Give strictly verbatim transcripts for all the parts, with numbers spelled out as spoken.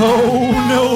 Oh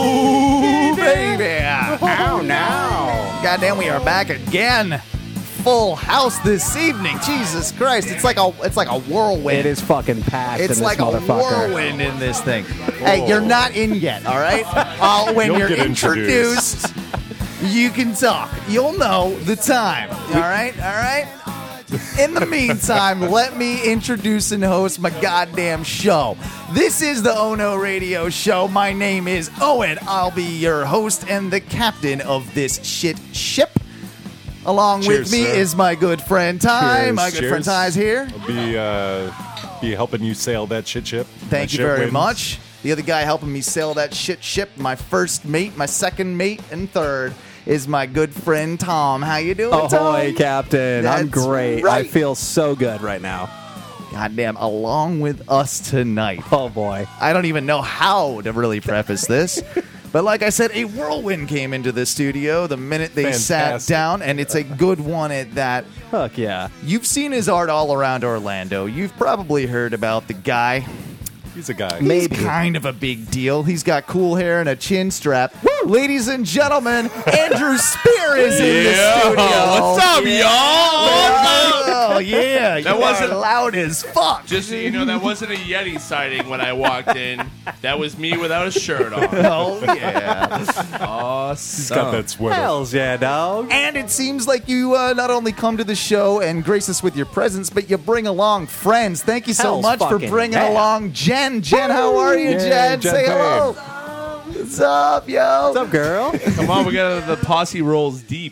no, baby! Oh no! Goddamn, we are back again. Full house this evening. Jesus Christ! It's like a it's like a whirlwind. It is fucking packed. It's in like this a motherfucker. whirlwind in this thing. Hey, you're not in yet, all right? Uh, when You'll you're get introduced, you can talk. You'll know the time. All right, all right. In the meantime, let me introduce and host my goddamn show. This is the Ono Radio Show. My name is Owen. I'll be your host and the captain of this shit ship. Along Cheers, with me sir. is my good friend Ty. Cheers. My good Cheers. friend Ty's here. I'll be, uh, be helping you sail that shit ship. Thank That you shit very wins. much. The other guy helping me sail that shit ship, my first mate, my second mate, and third is my good friend Tom. How you doing, Tom? Ahoy, Captain. I'm That's great. right. I feel so good right now. Goddamn, along with us tonight. Oh, boy. I don't even know how to really preface this. But like I said, a whirlwind came into the studio the minute they sat Fantastic. down, and it's a good one at that. Fuck yeah. You've seen his art all around Orlando. You've probably heard about the guy. He's a guy. Maybe. He's kind of a big deal. He's got cool hair and a chin strap. Ladies and gentlemen, Andrew Spear is in the studio. What's up, y'all? Oh, yeah. That you wasn't- are loud as fuck. Just so you know, that wasn't a Yeti sighting when I walked in. That was me without a shirt on. Oh, yeah. Awesome. He's got that sweater. Hells yeah, dog. And it seems like you uh, not only come to the show and grace us with your presence, but you bring along friends. Thank you so Hell's much for fucking bringing yeah. along Jen. Jen, how are you, Yeah, Jen? Jen Say Payne. hello. What's up, yo? What's up, girl? Come on, we got the posse rolls deep.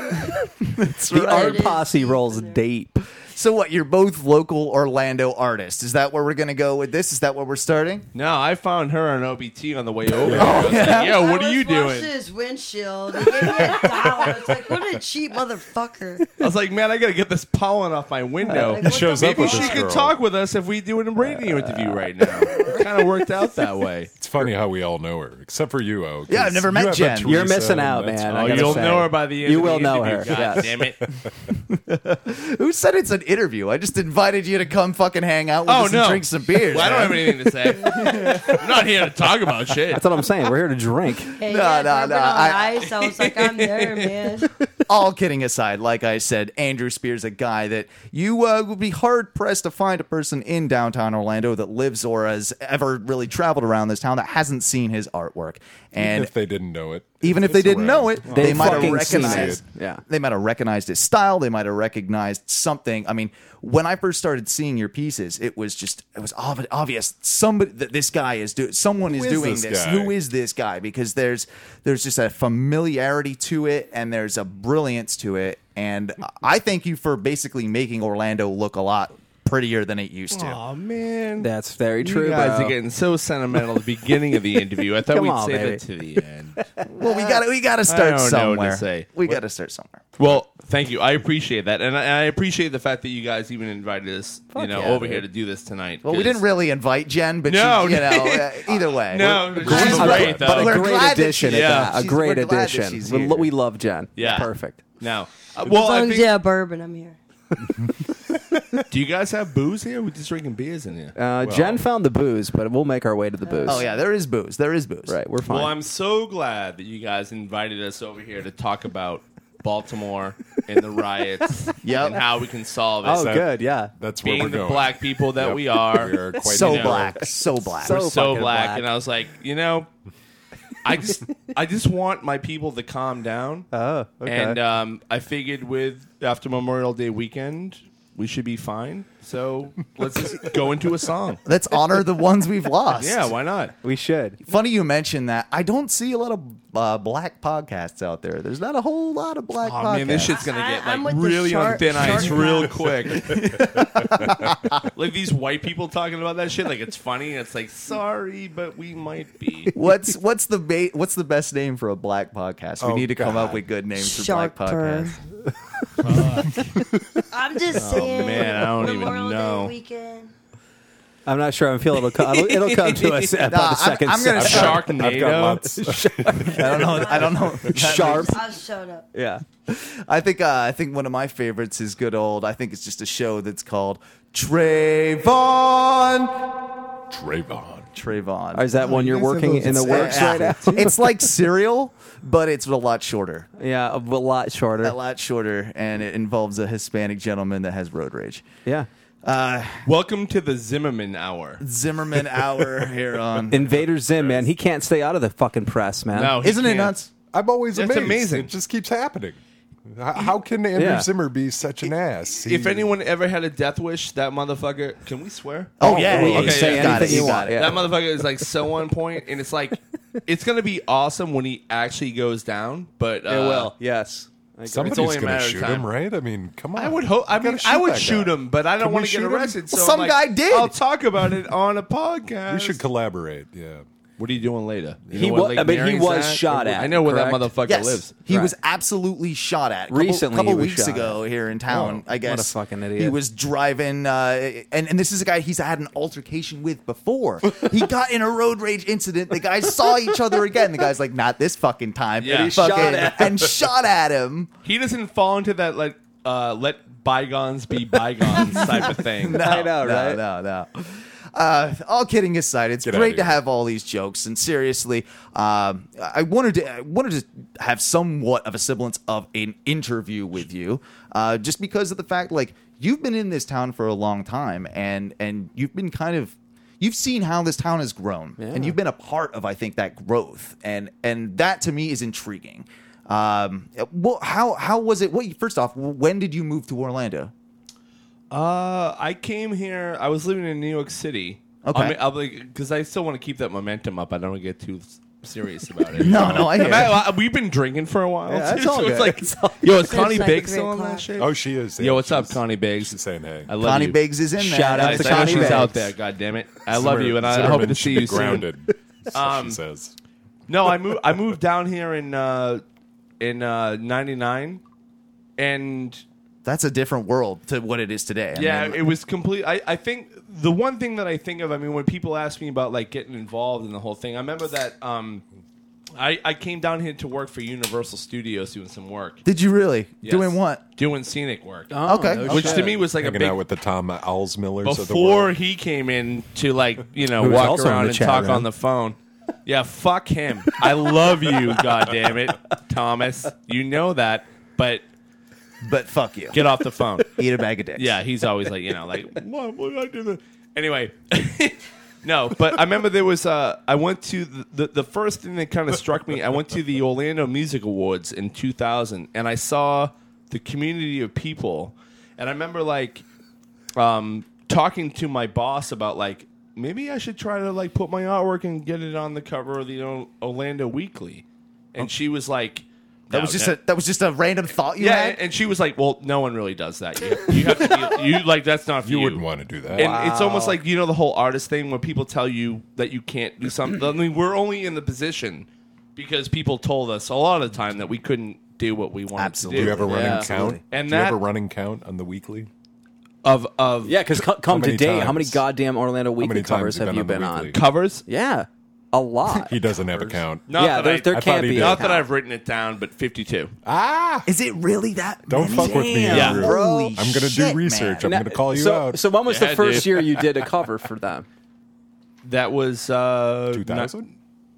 That's The right. art posse rolls deep. So what, you're both local Orlando artists. Is that where we're going to go with this? Is that where we're starting? No, I found her on O B T on the way over. here. I was like, yo, what I are you was washing doing? his windshield. He gave me a dollar. It's like, what a cheap motherfucker. I was like, man, I got to get this pollen off my window. Like, He what shows the up Maybe with she this could girl. talk with us if we do a radio interview right now. It kind of worked out that way. It's funny how we all know her, except for you, O. 'cause Yeah, I've never you met have Jen. that You're Teresa, missing out, and that's- man. Oh, I gotta you'll say. know her by the end You of will the know interview, her, God yes. damn it. Who said it's an interview? I just invited you to come fucking hang out with Oh, us no. and drink some beers. Well, I don't have man. anything to say. I'm not here to talk about shit. That's what I'm saying. We're here to drink. Hey, No, yeah, no, bourbon no, on I- ice. I was like, I'm there, man. All kidding aside, like I said, Andrew Spear's a guy that you uh, would be hard pressed to find a person in downtown Orlando that lives or has ever really traveled around this town that hasn't seen his artwork. Even And if they didn't know it. even if it's they didn't around. know it, Well, they They've might have fucking seen recognized. it. Yeah. They might have recognized his style. They might have recognized something. I mean, when I first started seeing your pieces, it was just it was ob- obvious somebody that this guy is doing. Someone Who is is doing this this. guy? Who is this guy? Because there's there's just a familiarity to it, and there's a brilliance to it. And I thank you for basically making Orlando look a lot prettier than it used to. Oh man, That's very true, you guys bro. are getting so sentimental at the beginning of the interview. I thought Come we'd on, say baby. that to the end. Well, we got we got to start don't know what to somewhere. say. We What- got to start somewhere. Well, thank you. I appreciate that, and I, and I appreciate the fact that you guys even invited us, you Fuck know, yeah, over dude. here to do this tonight. Well, we 'cause- didn't really invite Jen, but No. she, you know, uh, either way. No, We're- she's we're- great, but though. a We're great glad that addition she- at Yeah. that. A she's- great we're glad that addition. she's We, here. we love Jen. Yeah. Perfect. No. Uh, As well, long I as think, you have bourbon, I'm here. do you guys have booze here? We're just drinking beers in here. Uh, Jen found the booze, but we'll make our way to the booze. Oh yeah, there is booze. There is booze. Right, we're fine. Well, I'm so glad that you guys invited us over here to talk about Baltimore and the riots Yep. and how we can solve it. oh, that- good, yeah. That's where Being we're the going. black people that Yep. we are, We are quite So you know, black, so black. So we're so fucking black. black. And I was like, you know, I just, I just want my people to calm down. Oh, okay. And um, I figured with after Memorial Day weekend, we should be fine. So let's just go into a song. Let's honor the ones we've lost. Yeah, why not? we should. Funny you mentioned that. I don't see a lot of uh, black podcasts out there. There's not a whole lot of black Oh podcasts. man, this shit's gonna I- get I'm like with the really on shark- thin ice shark real mouth. quick. Like these white people talking about that shit, like it's funny. And it's like, sorry, but we might be. What's what's the ba- what's the best name for a black podcast? We Oh, need to come up God. with good names for Shark black purr. podcasts. I'm just saying. Oh, man, I don't even Memorial know. Day weekend. I'm not sure. I feel it'll come. It'll, it'll come to us about Nah, the I'm- second. I'm gonna session. start- I've got Sharknado. lots. I don't know. I don't know. Sharp. I'll shut up. Yeah. I think uh, I think one of my favorites is good old. I think it's just a show that's called Trayvon. Trayvon. Trayvon. Or is that one you're working in the works right now? It's like cereal, but it's a lot shorter. Yeah, a lot shorter. A lot shorter, and it involves a Hispanic gentleman that has road rage. Yeah. Uh, Welcome to the Zimmerman Hour. Zimmerman Hour here on. Invader Zim, man. He can't stay out of the fucking press, man. No, he Isn't it can't. nuts? I'm always That's amazed. amazing. It just keeps happening. How, how can Andrew Yeah. Zimmer be such an ass? He- If anyone ever had a death wish, that motherfucker. Can we swear? Oh, yeah. we yeah, can yeah, say you got anything it, you got want. it. Yeah. That motherfucker is like so on point, and it's like it's gonna be awesome when he actually goes down. But uh, It will. Yes. I agree. somebody's only a going to matter of shoot time. him, right? I mean, come on. I would hope. I You gotta mean, I would that shoot guy. him, but I don't Can want we to get shoot him? arrested. So Well, I'm some like, guy did. I'll talk about it on a podcast. We should collaborate. Yeah. What are you doing later? You He know what wa- Lake I mean, he Mary's was at? shot Or- at, I know where that correct? motherfucker Yes, lives. he Right. was absolutely shot at. Couple, Recently couple he was weeks shot ago here in town, Oh, I guess. what a fucking idiot. He was driving, uh, and and this is a guy he's had an altercation with before. He got in a road rage incident. The guys saw each other again. The guy's like, "Not this fucking time." Yeah. And He fucking, shot at and shot at him. He doesn't fall into that like uh, let bygones be bygones type of thing. No, I know, no, right? No, no. Uh, all kidding aside, it's Get outta great to here. have all these jokes. And seriously, um, I wanted to I wanted to have somewhat of a semblance of an interview with you, uh, just because of the fact, like, you've been in this town for a long time, and and you've been kind of you've seen how this town has grown, Yeah. and you've been a part of, I think, that growth, and and that to me is intriguing. Um, well, how how was it? What first off, when did you move to Orlando? Uh, I came here. I was living in New York City. Okay. I mean, I'll like because I still want to keep that momentum up. I don't want to get too s- serious about it. No, no, I hear I'm you. at- uh, we've been drinking for a while. Yeah, that's too, all so good. it's like, It's all yo, is It's Connie like a Biggs still great on that class. shit? Oh, she is. Yo, Yeah, what's up, she's- Connie Biggs? She's saying hey. I love Connie you. Biggs is in there. Shout out Guys, to I know Connie she's Biggs. out there. God damn it, I love Zimmer- you, and I, I Zimmerman hope to should see be you soon. grounded. That's what Um, she says. No, I moved. I moved down here in uh, in uh, ninety-nine, and That's a different world to what it is today. I yeah, mean, it was complete. I, I think the one thing that I think of, I mean, when people ask me about like getting involved in the whole thing, I remember that um, I, I came down here to work for Universal Studios doing some work. did you really Yes. doing what? Doing scenic work. Oh, Okay. no Which shit. to me was like Hanging a big. out with the Tom Alsmillers of the Before world. he came in to like, you know, Who's walk also in around the and chat talk room. on the phone. Yeah, fuck him. I love you, goddammit, Thomas. You know that, but But fuck you. get off the phone. Eat a bag of dicks. Yeah, he's always like, you know, like, what, what did I do that? Anyway, no, but I remember there was, uh, I went to the, the, the first thing that kind of struck me, I went to the Orlando Music Awards in two thousand, and I saw the community of people, and I remember, like, um, talking to my boss about, like, maybe I should try to, like, put my artwork and get it on the cover of the O- Orlando Weekly. And she was like, That "No, was just no." a that was just a random thought you Yeah, had. and she was like, "Well, no one really does that. You, you have to be, you like that's not for You you." wouldn't want to do that. And it's almost like, you know, the whole artist thing where people tell you that you can't do something. I mean, we're only in the position because people told us a lot of the time that we couldn't do what we wanted Absolutely. do to you do. have a running Yeah. count? Absolutely. And do you have that- a running count on the weekly? Of of Yeah, because come many today, how many times? goddamn Orlando Weekly many times covers have have you you been been on on? the Weekly? covers. Yeah, a lot. He doesn't have a count. Not yeah, that there, I, there I thought can't he be. did. a not that count. I've written it down, but fifty-two. Ah! Is it really that? Don't many? fuck with me, Yeah. Andrew. Holy I'm going to shit, do research. I'm man. going to call you so, out. So when was Yeah, the first dude. year you did a cover for them? That was uh, two thousand?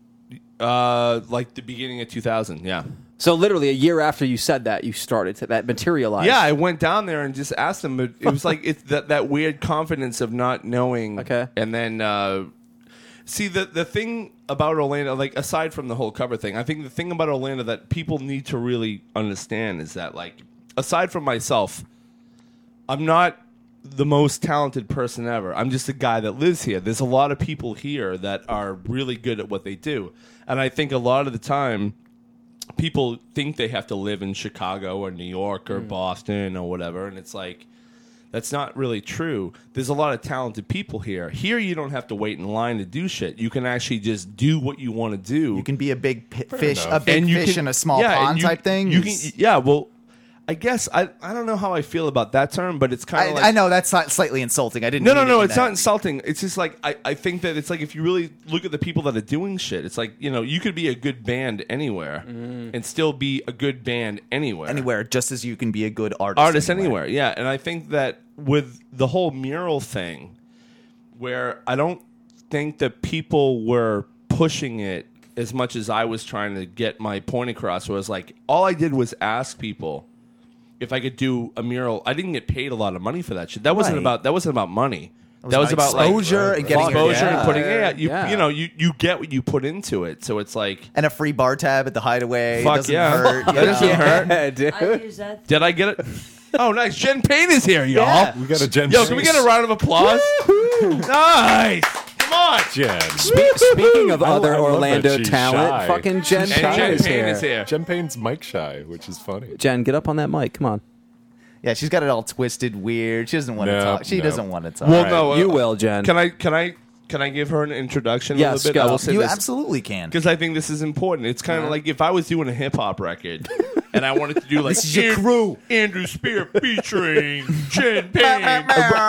Uh, like the beginning of two thousand. Yeah. So literally a year after you said that, you started to that materialize. Yeah, I went down there and just asked them. But it was like it's that, that weird confidence of not knowing. Okay. And then uh, see the the thing about Orlando, like aside from the whole cover thing, I think the thing about Orlando that people need to really understand is that, like, aside from myself, I'm not the most talented person ever. I'm just a guy that lives here. There's a lot of people here that are really good at what they do, and I think a lot of the time people think they have to live in Chicago or New York or Boston or whatever, and it's like that's not really true. There's a lot of talented people here. Here, you don't have to wait in line to do shit. You can actually just do what you want to do. You can be a big pi- fish, a enough. big you fish can- in a small yeah, and pond you- type thing. You can, is- yeah. Well, I guess I I don't know how I feel about that term, but it's kind I, of like I know that's not slightly insulting. I didn't. No, no, mean it no. in It's that. not insulting. It's just like I, I think that it's like if you really look at the people that are doing shit, it's like, you know, you could be a good band anywhere and still be a good band anywhere. anywhere, just as you can be a good artist. Artist anywhere. Yeah. And I think that with the whole mural thing, where I don't think that people were pushing it as much as I was trying to get my point across. Was like, all I did was ask people if I could do a mural. I didn't get paid a lot of money for that shit. That wasn't Right. about that wasn't about money. was That was about about exposure like, and getting your- exposure yeah. and putting yeah, you Yeah. you know, you, you get what you put into it. So it's like, And a free bar tab at the Hideaway. Fuck doesn't yeah. hurt. That you doesn't know? hurt. Yeah, dude. I use that. did I get it? Oh, nice. Jen Payne is here, y'all. Yeah. We got a Jen. Yo, can we get a round of applause? Nice. Come on. Jen? Spe- speaking of I- other I love Orlando that she's talent, shy. fucking Jen And Payne Jen is Payne here. is here. Jen Payne's mic shy, which is funny. Jen, get up on that mic. Come on. Yeah, she's got it all twisted, weird. She doesn't want to No, talk. She no. doesn't want to talk. Well, right. no. You uh, will, Jen. Can I? Can I? Can I give her an introduction a Yes, little bit? go. I will say you this absolutely can. because I think this is important. It's kind of like if I was doing a hip hop record and I wanted to do like This is your An- crew. Andrew Spear featuring Jen Payne, then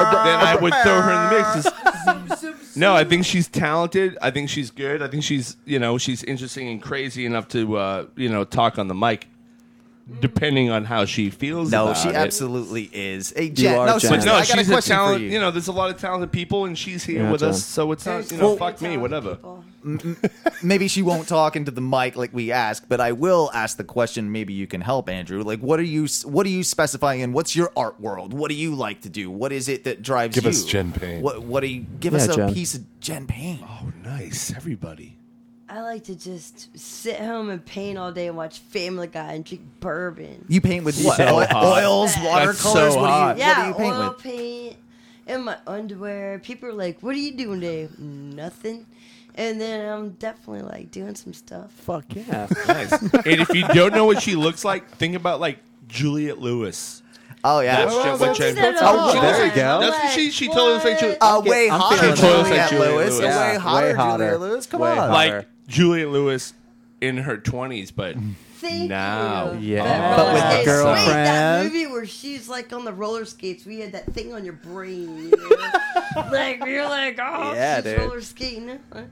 I would throw her in the mix. Just- No, I think she's talented. I think she's good. I think she's you know she's interesting and crazy enough to uh, you know talk on the mic. Depending on how she feels. No, about she it. absolutely is. Hey, Jen. are no, Jen. so But no, I got she's a a question talent. for You. you. know, there's a lot of talented people, and she's here Yeah, with Jen. us, so it's not There's you know, really fuck me, talented whatever. people. Maybe she won't talk into the mic like we asked, but I will ask the question. Maybe you can help, Andrew. Like, what are you? What are you specifying in? What's your art world? What do you like to do? What is it that drives Give you? us Jen Payne. What? What do you give Yeah, us a Jen. piece of Jen Payne? Oh, nice, everybody. I like to just sit home and paint all day and watch Family Guy and drink bourbon. You paint with what? So Oil- hot. Oils, That's watercolors. so what, hot. do you, what do Yeah, you paint oil with? paint in my underwear. People are like, "What are you doing today?" Nothing. And then I'm definitely like doing some stuff. Fuck yeah. Nice. And if you don't know what she looks like, think about like Juliette Lewis. Oh yeah. That's Jen- what Jen. That's Oh, all there you go. That's what she- she totally looks like Juliette- Uh, way I'm hotter feeling than it. Juliette Like Juliette Lewis. Lewis. Way Yeah, hotter way than hotter. Juliette Lewis. Come Way on. hotter. Like Juliette Lewis in her twenties, but Thank Now. you. Yeah. That But roller with skates. girlfriend. Wait, that movie where she's like on the roller skates, we had that thing on your brain. You know? Like you're like, oh, Yeah, she's dude. roller skating. Huh?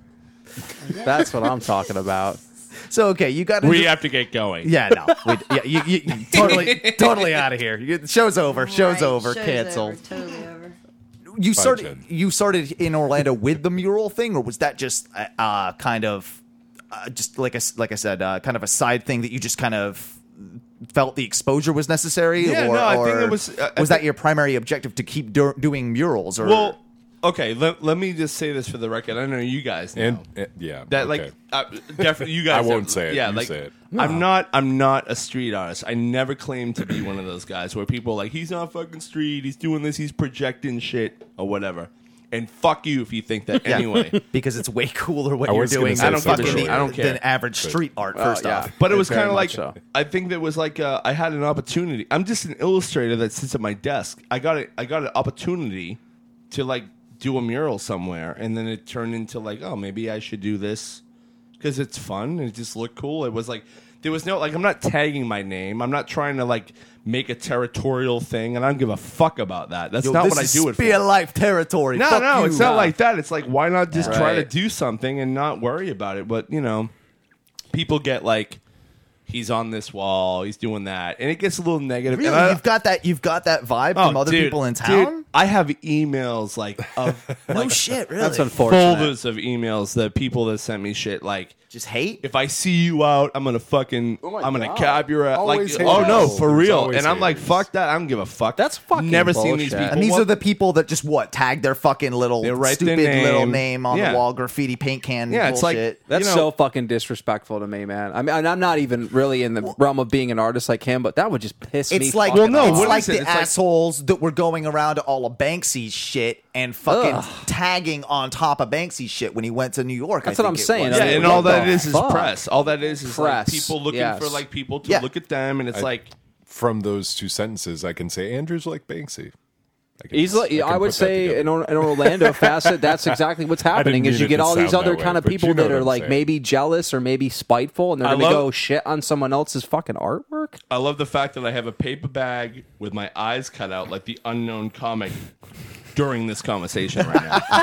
That's what I'm talking about. So okay, you got. we have to get going. Yeah, no, we, yeah, you, you, you totally, totally out of here. You, show's over. Show's Right, over. show's Canceled. over, totally over. You Bye, started. Jen. You started in Orlando with the mural thing, or was that just uh, uh, kind of, uh, just like I, s- like I said, uh, kind of a side thing that you just kind of felt the exposure was necessary? Yeah, or, no, I think or it was- uh, I was that think- your primary objective to keep do- doing murals? Or Well, okay. Let, let me just say this for the record. I know you guys know. And, and yeah, That okay. like uh, definitely you guys. I won't have- say it. Yeah, You like say it. I'm not. I'm not a street artist. I never claimed to be one of those guys where people are like he's not fucking street. He's doing this. He's projecting shit or whatever. And fuck you if you think that anyway. because it's way cooler what I you're was gonna doing say than I don't give a fucking shit. the- I don't care. than average street art. First yeah. off, But it was Very kind of like much so. I think there was like uh, I had an opportunity. I'm just an illustrator that sits at my desk. I got it. I got an opportunity to like do a mural somewhere, and then it turned into like, oh, maybe I should do this because it's fun and it just looked cool. It was like there was no like I'm not tagging my name. I'm not trying to like make a territorial thing, and I don't give a fuck about that. That's Yo, not this what I is do it Spear for. Life territory. No, Fuck no, you. it's not like that. It's like why not just try to Right. do something and not worry about it? But you know, people get like, he's on this wall, he's doing that, and it gets a little negative. Really, And I- you've got that. You've got that vibe oh, from other dude, people in dude, town. I have emails like of no like shit, really. That's unfortunate. folders of emails that people that sent me shit like. Just hate. If I see you out, I'm gonna fucking, my I'm gonna God. cap your ass. Like, Always oh no, haters. for There's real. always And I'm like, haters. fuck that. I don't give a fuck. That's fucking Never seen these bullshit. people. And these Well, are the people that just what tag their fucking little They write their stupid little name. name on Yeah. the wall, graffiti paint can. Yeah, it's like- bullshit. That's You know- so fucking disrespectful to me, man. I mean, and I'm not even really in the realm of being an artist like him, but that would just piss me. It's like fucking no, off. it's what like is it? the It's like- assholes that were going around to all of Banksy's shit and fucking Ugh. tagging on top of Banksy's shit when he went to New York. That's I what think I'm it saying. was. Yeah, I mean, and what all the that is is fuck? press. All that is is Press, like people looking yes. for like people to Yeah. look at them, and it's I- like From those two sentences, I can say Andrew's like Banksy. I can- Easily, can I, would put that say together. in, Or- in Orlando facet, that's exactly what's happening. mean Is you it get to all these sound other that kind way, of but you people know that what are I'm like saying. maybe jealous or maybe spiteful, and they're I going to love- go shit on someone else's fucking artwork. I love the fact that I have a paper bag with my eyes cut out like the unknown comic during this conversation right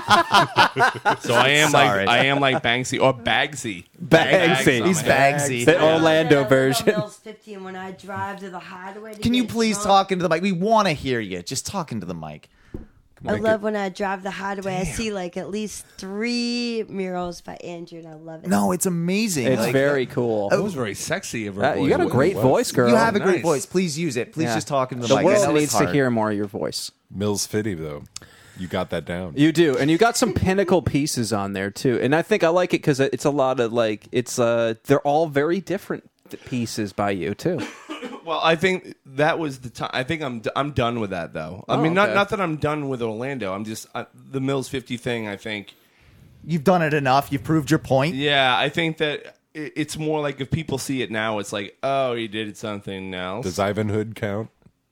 now. So I am Sorry. like I am like Banksy or Bagsy. Bagsy. on He's my head. Bagsy. The Orlando version. Mills fifty, and when I drive to the hideaway, to Can you get please drunk- talk into the mic? We want to hear you. Just talk into the mic. I Make love it- when I drive the highway. I see like at least three murals by Andrew, and I love it. No, it's amazing. It's Like, very cool. That was very sexy of her. Uh, you voice. got a great was. voice, girl. You have a great Nice. voice. Please use it. Please Yeah. just talk into the, The mic. I know world it's needs to hard. hear more of your voice. Mills Fitty, though. You got that down. You do, and you got some pinnacle pieces on there too. And I think I like it because it's a lot of like it's uh they're all very different pieces by you too. Well, I think that was the time. I think I'm d- I'm done with that though. I Oh, mean, not okay. not that I'm done with Orlando. I'm just uh, the Mills fifty thing. I think. You've done it enough. You've proved your point. Yeah, I think that it, it's more like if people see it now, it's like, oh, he did something else. Does Ivan Hood count?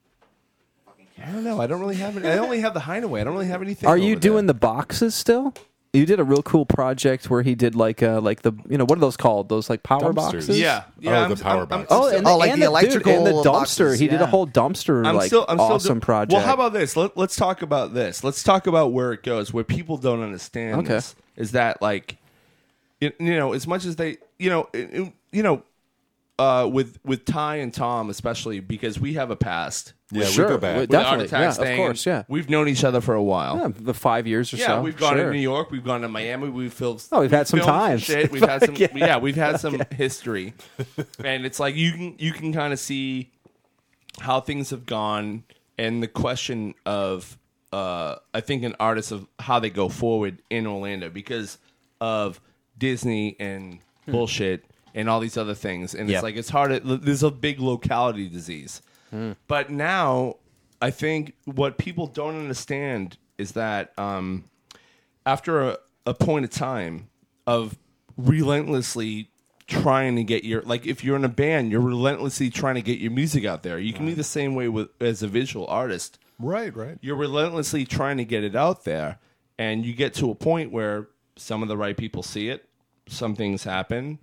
I don't know. I don't really have any. I only have the Hideaway. I don't really have anything. Are you over doing there. the boxes still? You did a real cool project where he did like uh like the you know what are those called? Those like power Dumpsters. boxes? Yeah, yeah. Oh, the power box. Oh, and, Oh, like and the dude, electrical and the dumpster. boxes, He did yeah. a whole dumpster I'm like still, I'm still awesome do- project. Well, how about this? Let, let's talk about this. Let's talk about where it goes. Where people don't understand Okay. this is that like, it, you know, as much as they, you know, it, it- you know, uh, with with Ty and Tom especially because we have a past. Yeah, Sure, we go back. we- With the Art Definitely, Attacks yeah, of thing, course, and yeah. We've known each other for a while. Yeah, the five years or Yeah, so. we've gone Sure. to New York, we've gone to Miami, we've filmed. Oh, we've had some filmed times. Shit. We've had some. Yeah. yeah. we've had some history, and it's like you can you can kind of see how things have gone, and the question of uh, I think an artist of how they go forward in Orlando because of Disney and bullshit and all these other things, and Yep. it's like it's hard. To, there's a big locality disease, but now I think what people don't understand is that um, after a, a point of time of relentlessly trying to get your like if you're in a band you're relentlessly trying to get your music out there you can be the same way with as a visual artist Right, right. you're relentlessly trying to get it out there and you get to a point where some of the right people see it some things happen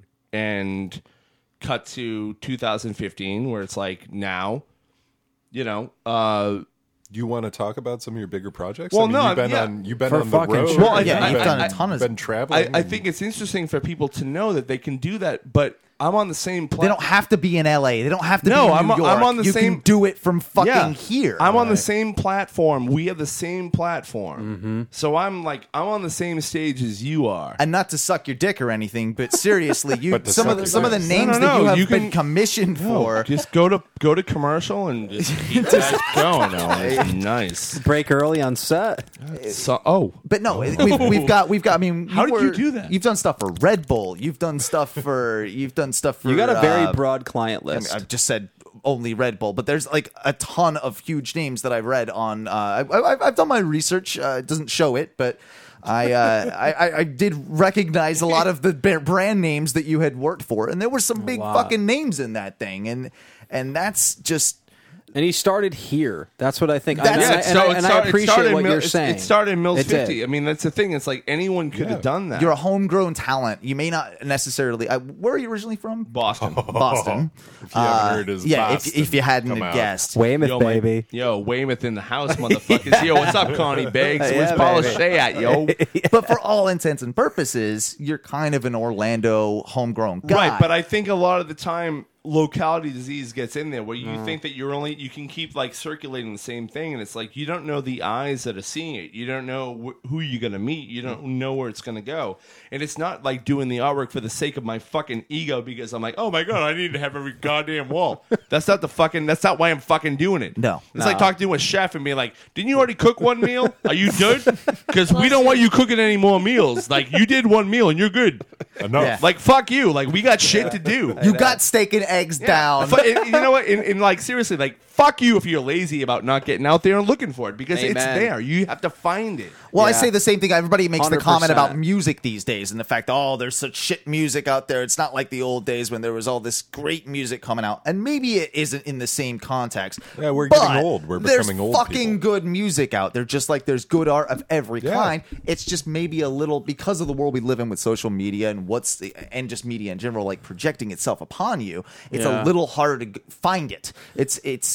and cut to two thousand fifteen where it's like now you know uh Do you want to talk about some of your bigger projects? Well, I mean, no, you've been yeah. on you've been For on the fucking road. sure. Well, I- Yeah, I- you've I- done I- a ton of. been I, traveling. I and- think it's interesting for people to know that they can do that, but I'm on the same platform. They don't have to be in L A. They don't have to No, be in I'm- New York. I'm on the you same- can do it from fucking yeah. here. I'm on the Right. same platform. We have the same platform. Mm-hmm. So I'm like I'm on the same stage as you are. and not to suck your dick or anything, but seriously, you But to some of suck the, your some of the dick. names No, no, that you no, have you been can- commissioned for. Just go to go to commercial and just keep that going. Oh, it's nice. Break early on set. So, oh, But no, we've, we've got we've got. I mean, How did you were- do that? You've done stuff for Red Bull. You've done stuff for. You've done stuff for. You got a very uh, broad client I mean, list. I've just said only Red Bull, but there's like a ton of huge names that I've read on. Uh, I, I, I've done my research. Uh, it doesn't show it, but I, uh, I I I did recognize a lot of the ba- brand names that you had worked for, and there were some big lot. fucking names in that thing, and and that's just. And he started here. That's what I think. I- That's- and I, Yeah, and I, so it and I started- it appreciate started in what Mil- you're it's- saying. It started in Mills It did. fifty. I mean, that's the thing. It's like anyone could have Yeah. done that. You're a homegrown talent. You may not necessarily. I, where are you originally from? Boston. Boston. If you haven't Uh, heard his yeah, Boston if, if you hadn't come out. guessed. Weymouth, Yo, my- baby. yo, Weymouth in the house, motherfuckers. Yo, what's up, Connie Beggs? Where's Yeah, Paula baby. Shea at, yo? But for all intents and purposes, you're kind of an Orlando homegrown guy. Right, but I think a lot of the time locality disease gets in there where you think that you're only you can keep like circulating the same thing and it's like you don't know the eyes that are seeing it, you don't know wh- who you're gonna meet, you don't know where it's gonna go, and it's not like doing the artwork for the sake of my fucking ego because I'm like, oh my god, I need to have every goddamn wall. That's not the fucking that's not why I'm fucking doing it. No. It's like talking to a chef and being like, didn't you already cook one meal? Are you good? Because we don't want you cooking any more meals. Like you did one meal and you're good. Enough. Yeah. Like fuck you. Like we got shit to do. you got steak and eggs down. Fu- and you know what? In, in like seriously, like fuck you if you're lazy about not getting out there and looking for it because it's Amen. there. You have to find it. Well, I Yeah. say the same thing. Everybody makes the one hundred comment percent. about music these days and the fact, oh, there's such shit music out there. It's not like the old days when there was all this great music coming out. And maybe it isn't in the same context. Yeah, we're but getting old. We're there's becoming old fucking people. good music out there, just like there's good art of every Yeah. kind. It's just maybe a little because of the world we live in with social media and what's the, and just media in general, like projecting itself upon you. It's Yeah. a little harder to g- find it. It's it's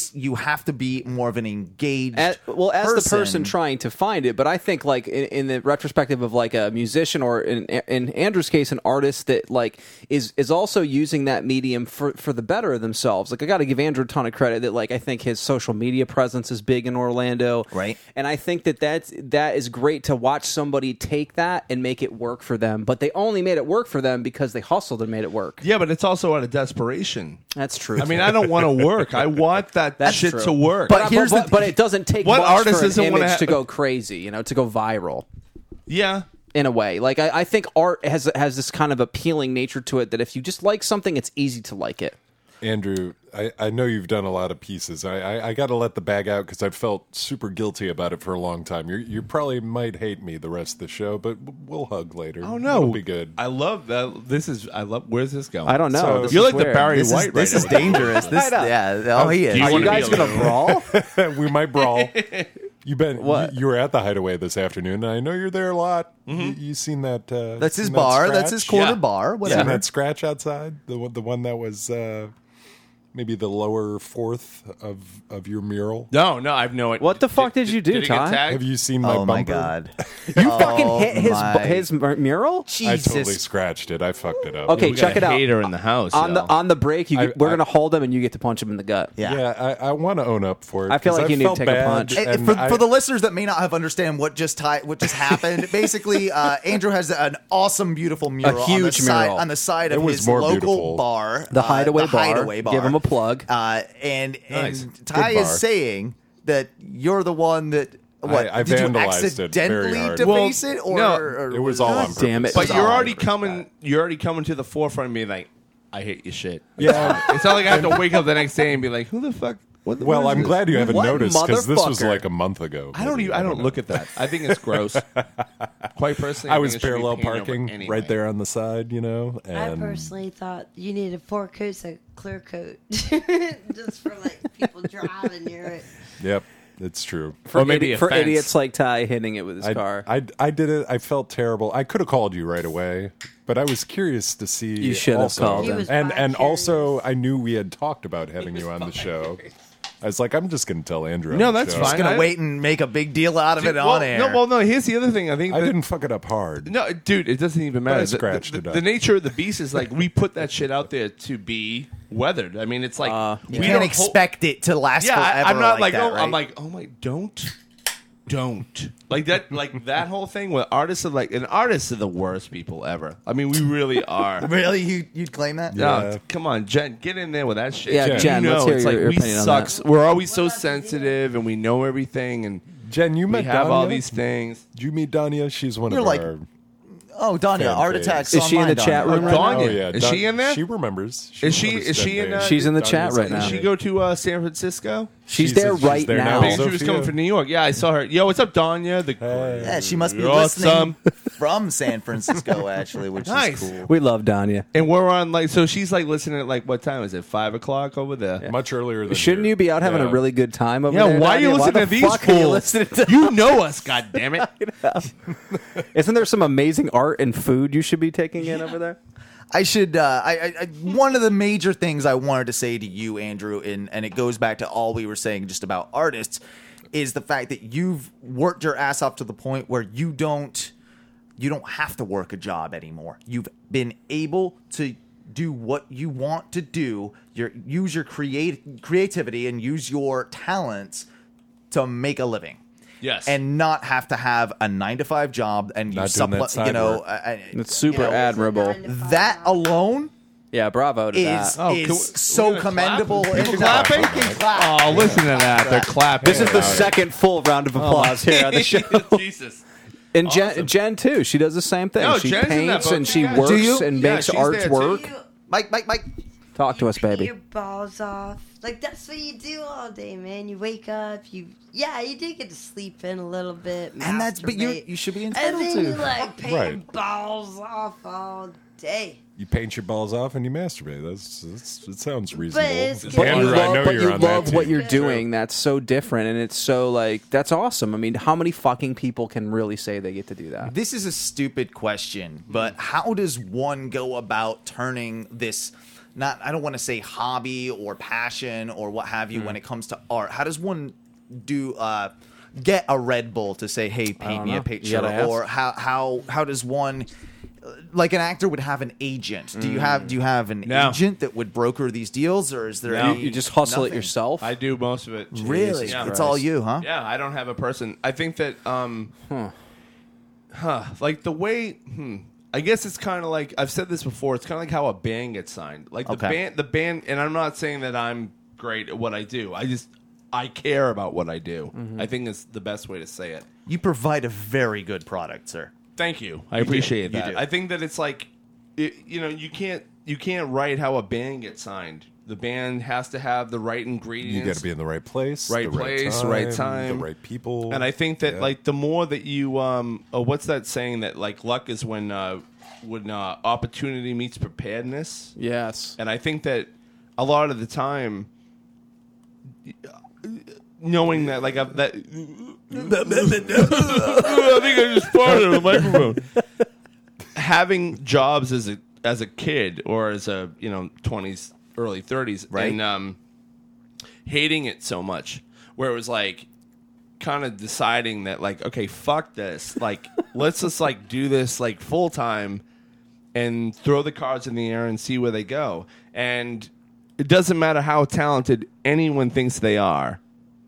it's you have to be more of an engaged As, well, as the person trying to find it, but I think like in, in the retrospective of like a musician or in, in Andrew's case, an artist that like is is also using that medium for for the better of themselves. Like I got to give Andrew a ton of credit that like I think his social media presence is big in Orlando, right? And I think that that's that is great to watch somebody take that and make it work for them. But they only made it work for them because they hustled and made it work. Yeah, but it's also out of desperation. That's true. I mean, I don't want to work. I want that That's shit true. to work. But, here's but, the, but it doesn't take what much artist for an doesn't image wanna ha- to go crazy, you know, to go viral. Yeah. In a way. Like, I, I think art has has this kind of appealing nature to it that if you just like something, it's easy to like it. Andrew, I, I know you've done a lot of pieces. I, I, I got to let the bag out because I've felt super guilty about it for a long time. You you probably might hate me the rest of the show, but we'll hug later. Oh no, it'll be good. I love that. This is. I love. Where's this going? I don't know. So- This You're is like the weird. Barry This White. is, this right is now. dangerous. This, yeah, oh, he is. Do you Are you wanna guys be going to brawl? We might brawl. You've been What? You, you were at the Hideaway this afternoon, and I know you're there a lot. You, you seen that? Uh, That's his seen that bar. That's scratch? his corner Yeah. bar. Seen Whatever. that scratch outside? The one- the one that was uh, maybe the lower fourth of of your mural. No, no, I've no idea. What the fuck did you do, did it get Ty? tagged? Have you seen my Oh my bumper? god! You fucking hit his my- his mur- mural? I totally Jesus. scratched it. I fucked it up. Okay, We check got it a out. hater in the house On the yo. on the break, you I- get, we're I- going to hold him and you get to punch him in the gut. Yeah. Yeah, I, I want to own up for it. I feel 'cause like you need to felt take a bad, punch. Eh, and for, I- for the listeners that may not have understand what just ti- what just happened, basically, uh, Andrew has an awesome, beautiful mural, on the huge side, mural. on the side It of was his more local beautiful. bar, The uh, Hideaway the Bar. Hideaway Bar. Give him a plug. Uh, and Nice. and Ty Good is bar. saying that you're the one that what I did you vandalized it accidentally very hard. deface Well, it or, no, or it was all on purpose. damn it. But It's you're all already over coming. You're already coming to the forefront, and being like, "I hate your shit." Yeah. It's not like I have to wake up the next day and be like, "Who the fuck?" What the, Well, what is I'm this? glad you haven't What noticed because this was motherfucker? like a month ago. I don't. maybe. Even, I don't know. look at that. I think it's gross. Quite personally, I think was it should be parallel painted over parking anyway. right there on the side, you know. I And personally thought you needed four coats of clear coat just for like people driving near it. Yep, it's true. For, Or maybe idi- a for fence. idiots like Ty hitting it with his I, car. I, I did it. I felt terrible. I could have called you right away, but I was curious to see. You should have also, called He him. was And and bi-curious. also, I knew we had talked about having you on the show. I was like, I'm just going to tell Andrew. on No, the that's show. fine. just gonna I- wait and make a big deal out of it well, on air. No, well, no. Here's the other thing. I think I that- didn't fuck it up hard. No, dude, it doesn't even matter. I The- scratched the, it the, up. the nature of the beast is like we put that shit out there to be weathered. I mean, it's like Uh, you we can't don't expect it to last Hold, yeah, forever. I, I'm not like, that, oh, right? I'm like, oh my, don't, don't like that. Like that whole thing where artists are like, and artists are the worst people ever. I mean, we really are. really, you you'd claim that? No, Yeah. t- come on, Jen, get in there with that shit. Yeah, You Jen, know, let's hear it's your- like your we opinion on sucks. We're always so sensitive, and we know everything, and Jen, you we met have Danya? all these things. Did you meet Danya? She's one You're of like- our. Oh, Danya, Fan Art page. Attacks. Is she in Online, the chat Danya. room right Danya. now? Oh yeah, Is Don- she in there? She remembers. Is she? remembers Is she Jen in? Page. Uh, She's in the Donya's chat right in now. Did she there. go to uh, San Francisco? She's, She's- there she's right there now. now. I think she was Sophia. coming from New York. Yeah, I saw her. Yo, what's up, Danya? The Hey. Yeah, she must be You're listening awesome. from San Francisco, actually, which Nice. is cool. We love Danya. And we're on like so she's like listening at like what time is it? Five o'clock over there. Much earlier than Shouldn't here. you be out having Yeah. a really good time over Yeah, there? why are you Danya? listening the to these fuck are you fools? listening to? You know us, God damn it! Isn't there some amazing art and food you should be taking in over there? I should. Uh, I, I, I one of the major things I wanted to say to you, Andrew, and and it goes back to all we were saying just about artists, is the fact that you've worked your ass off to the point where you don't you don't have to work a job anymore. You've been able to do what you want to do. Your use your create creativity and use your talents to make a living. Yes, And not have to have a nine to five job and you Not doing that supplement, side you know, work. uh, uh, It's super you know, admirable. that alone Yeah, bravo to is that. Oh, is can we- so we're gonna commendable. clap? and- People clapping? You can clap. Oh, listen to that! They're clapping. This is the about it. second full round of applause here on the show. Jesus. And Jen, Awesome. Jen too. She does the same thing. No, she Jen's in that paints boat. and She she got- works Do you? and Yeah, makes she's there, too. artwork. Mike, Mike, Mike. Talk to us, paint baby. Your balls off. Like that's what you do all day, man. You wake up. You yeah, you do get to sleep in a little bit. And that's but you masturbate, you should be and entitled then you to. like paint your Right. balls off all day. You paint your balls off and you masturbate. That's, that's it sounds reasonable. it's But good. you Andrew, I love, know but you're you on that love what team. you're doing. That's so different, and it's so like that's awesome. I mean, how many fucking people can really say they get to do that? This is a stupid question, but how does one go about turning this not I don't want to say hobby or passion or what have you Hmm. when it comes to art? How does one do uh, get a Red Bull to say, "Hey, paint don't me know. a picture," You gotta ask. or how how how does one? Like an actor would have an agent. Do you have do you have an No. agent that would broker these deals, or is there No. any, You just hustle it nothing? yourself. I do most of it. Really? Yeah. It's all you, huh? Yeah, I don't have a person. I think that, um, huh, like the way, hmm, I guess it's kind of like I've said this before. It's kind of like how a band gets signed. Like the Okay. band, the band, and I'm not saying that I'm great at what I do. I just I care about what I do. I think it's the best way to say it. You provide a very good product, sir. Thank you. I appreciate You that. do. I think that it's like, it, you know, you can't you can't write how a band gets signed. The band has to have the right ingredients. You got to be in the right place, Right the place, right right time. the right people. And I think that Yeah. like the more that you um oh, what's that saying that like luck is when uh when uh, opportunity meets preparedness. Yes. And I think that a lot of the time knowing that like I've, that I think I just farted on the microphone. Having jobs as a as a kid or as a, you know, twenties, early thirties, Right. and um hating it so much where it was like kind of deciding that like, okay, fuck this, like let's just like do this like full time and throw the cards in the air and see where they go. And it doesn't matter how talented anyone thinks they are,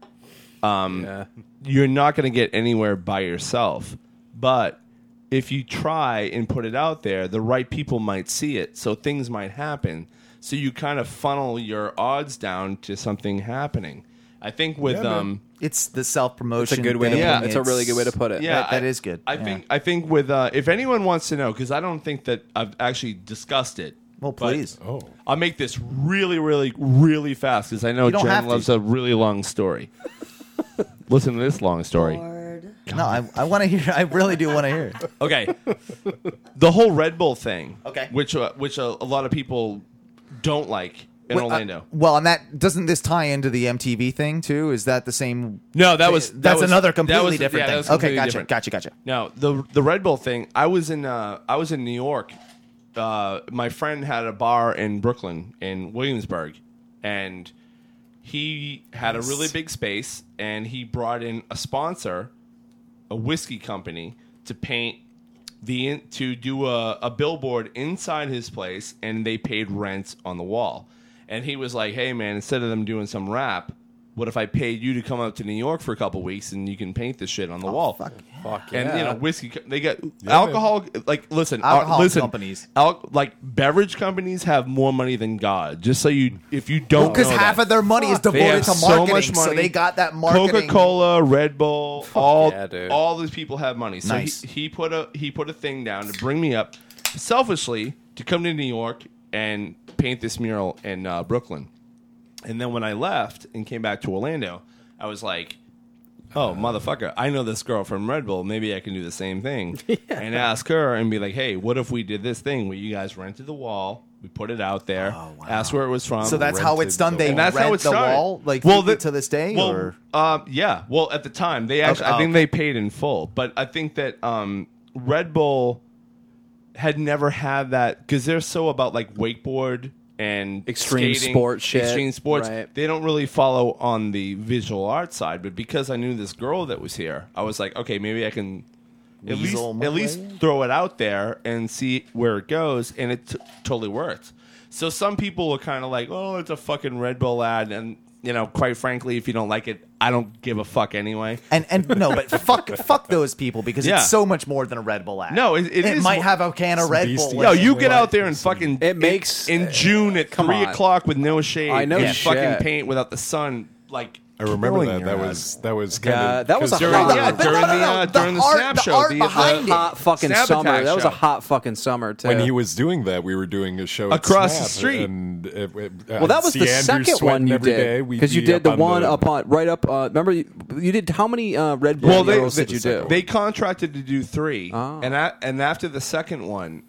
Yeah. you're not going to get anywhere by yourself. But if you try and put it out there, the right people might see it, so things might happen. So you kind of funnel your odds down to something happening. I think with Yeah, man. um It's the self promotion. It's a good way to Yeah. put it. It's a really good way to put it. yeah, That- that I- is good. I Yeah. think I think with uh, if anyone wants to know, because I don't think that I've actually discussed it. Well, but please. oh, I'll make this really, really, really fast because I know You don't Jen have to. loves a really long story. Listen to this long story. Lord. No, I, I want to hear. I really do want to hear. it. Okay, the whole Red Bull thing. Okay. which uh, which a, a lot of people don't like in Well, uh, Orlando. well, and that doesn't this tie into the M T V thing too? Is that the same? No, that was that that's was- another that completely was- different yeah, that thing. was Okay, completely gotcha, different. gotcha, gotcha. Now the the Red Bull thing. I was in uh, I was in New York. Uh, my friend had a bar in Brooklyn in Williamsburg, and he had a really big space, and he brought in a sponsor, a whiskey company, to paint the in, to do a, a billboard inside his place, and they paid rent on the wall. And he was like, "Hey man, instead of them doing some rap, what if I paid you to come up to New York for a couple weeks and you can paint this shit on the wall?" fuck Fuck And you yeah. know, whiskey. co- They got Yeah, alcohol. Like, listen, Alcohol uh, listen. companies. Al- like beverage companies have more money than God. Just so you, if you don't, Because know half that. of their money is They devoted have to so marketing, much money. they got that marketing. Coca Cola, Red Bull, all yeah, dude. all these people have money. So Nice. he, he put a he put a thing down to bring me up, selfishly, to come to New York and paint this mural in uh, Brooklyn. And then when I left and came back to Orlando, I was like, "Oh, motherfucker! I know this girl from Red Bull. Maybe I can do the same thing and ask her and be like, hey, what if we did this thing where you guys rented the wall, we put it out there, Oh, wow. asked where it was from, So that's how it's rented done. the They wall. and that's rent how it the started. wall, like well, the, the- to this day, well, or um, yeah. Well, at the time, they actually, Okay, I think okay. they paid in full. But I think that um, Red Bull had never had that because they're so about like wakeboard and Extreme skating, sport shit, extreme sports. right. They don't really follow on the visual art side. But because I knew this girl that was here, I was like, okay, maybe I can. At least, Weasel my at least way in? throw it out there and see where it goes, and it t- totally worked. So some people were kind of like, "Oh, it's a fucking Red Bull ad," and you know, quite frankly, if you don't like it, I don't give a fuck anyway. and and no, but fuck fuck those people because Yeah. it's so much more than a Red Bull ad. No, it- it is might more- have a can of Red beastie. Bull. Yo, in it. you get out there and fucking It makes- in, in June at come three on. o'clock with no shade. I know and shit. fucking paint without the sun, like. I remember killing that. your That ass. was that was kind Yeah, of that was a during, hot- yeah, But during no, no, the no, uh, the during the, art- snap the show, art the, behind the, it. hot fucking Snap summer. Attack That was a show. hot fucking summer too. when he was doing that. We were doing a show at Across the Snap, street. and it, it, well, that was the second one you did because you did the one up on right up. Uh, remember, you, you did how many uh, Red Bull Well, they, murals they, did you do? they contracted to do three, Oh. and I, and after the second one,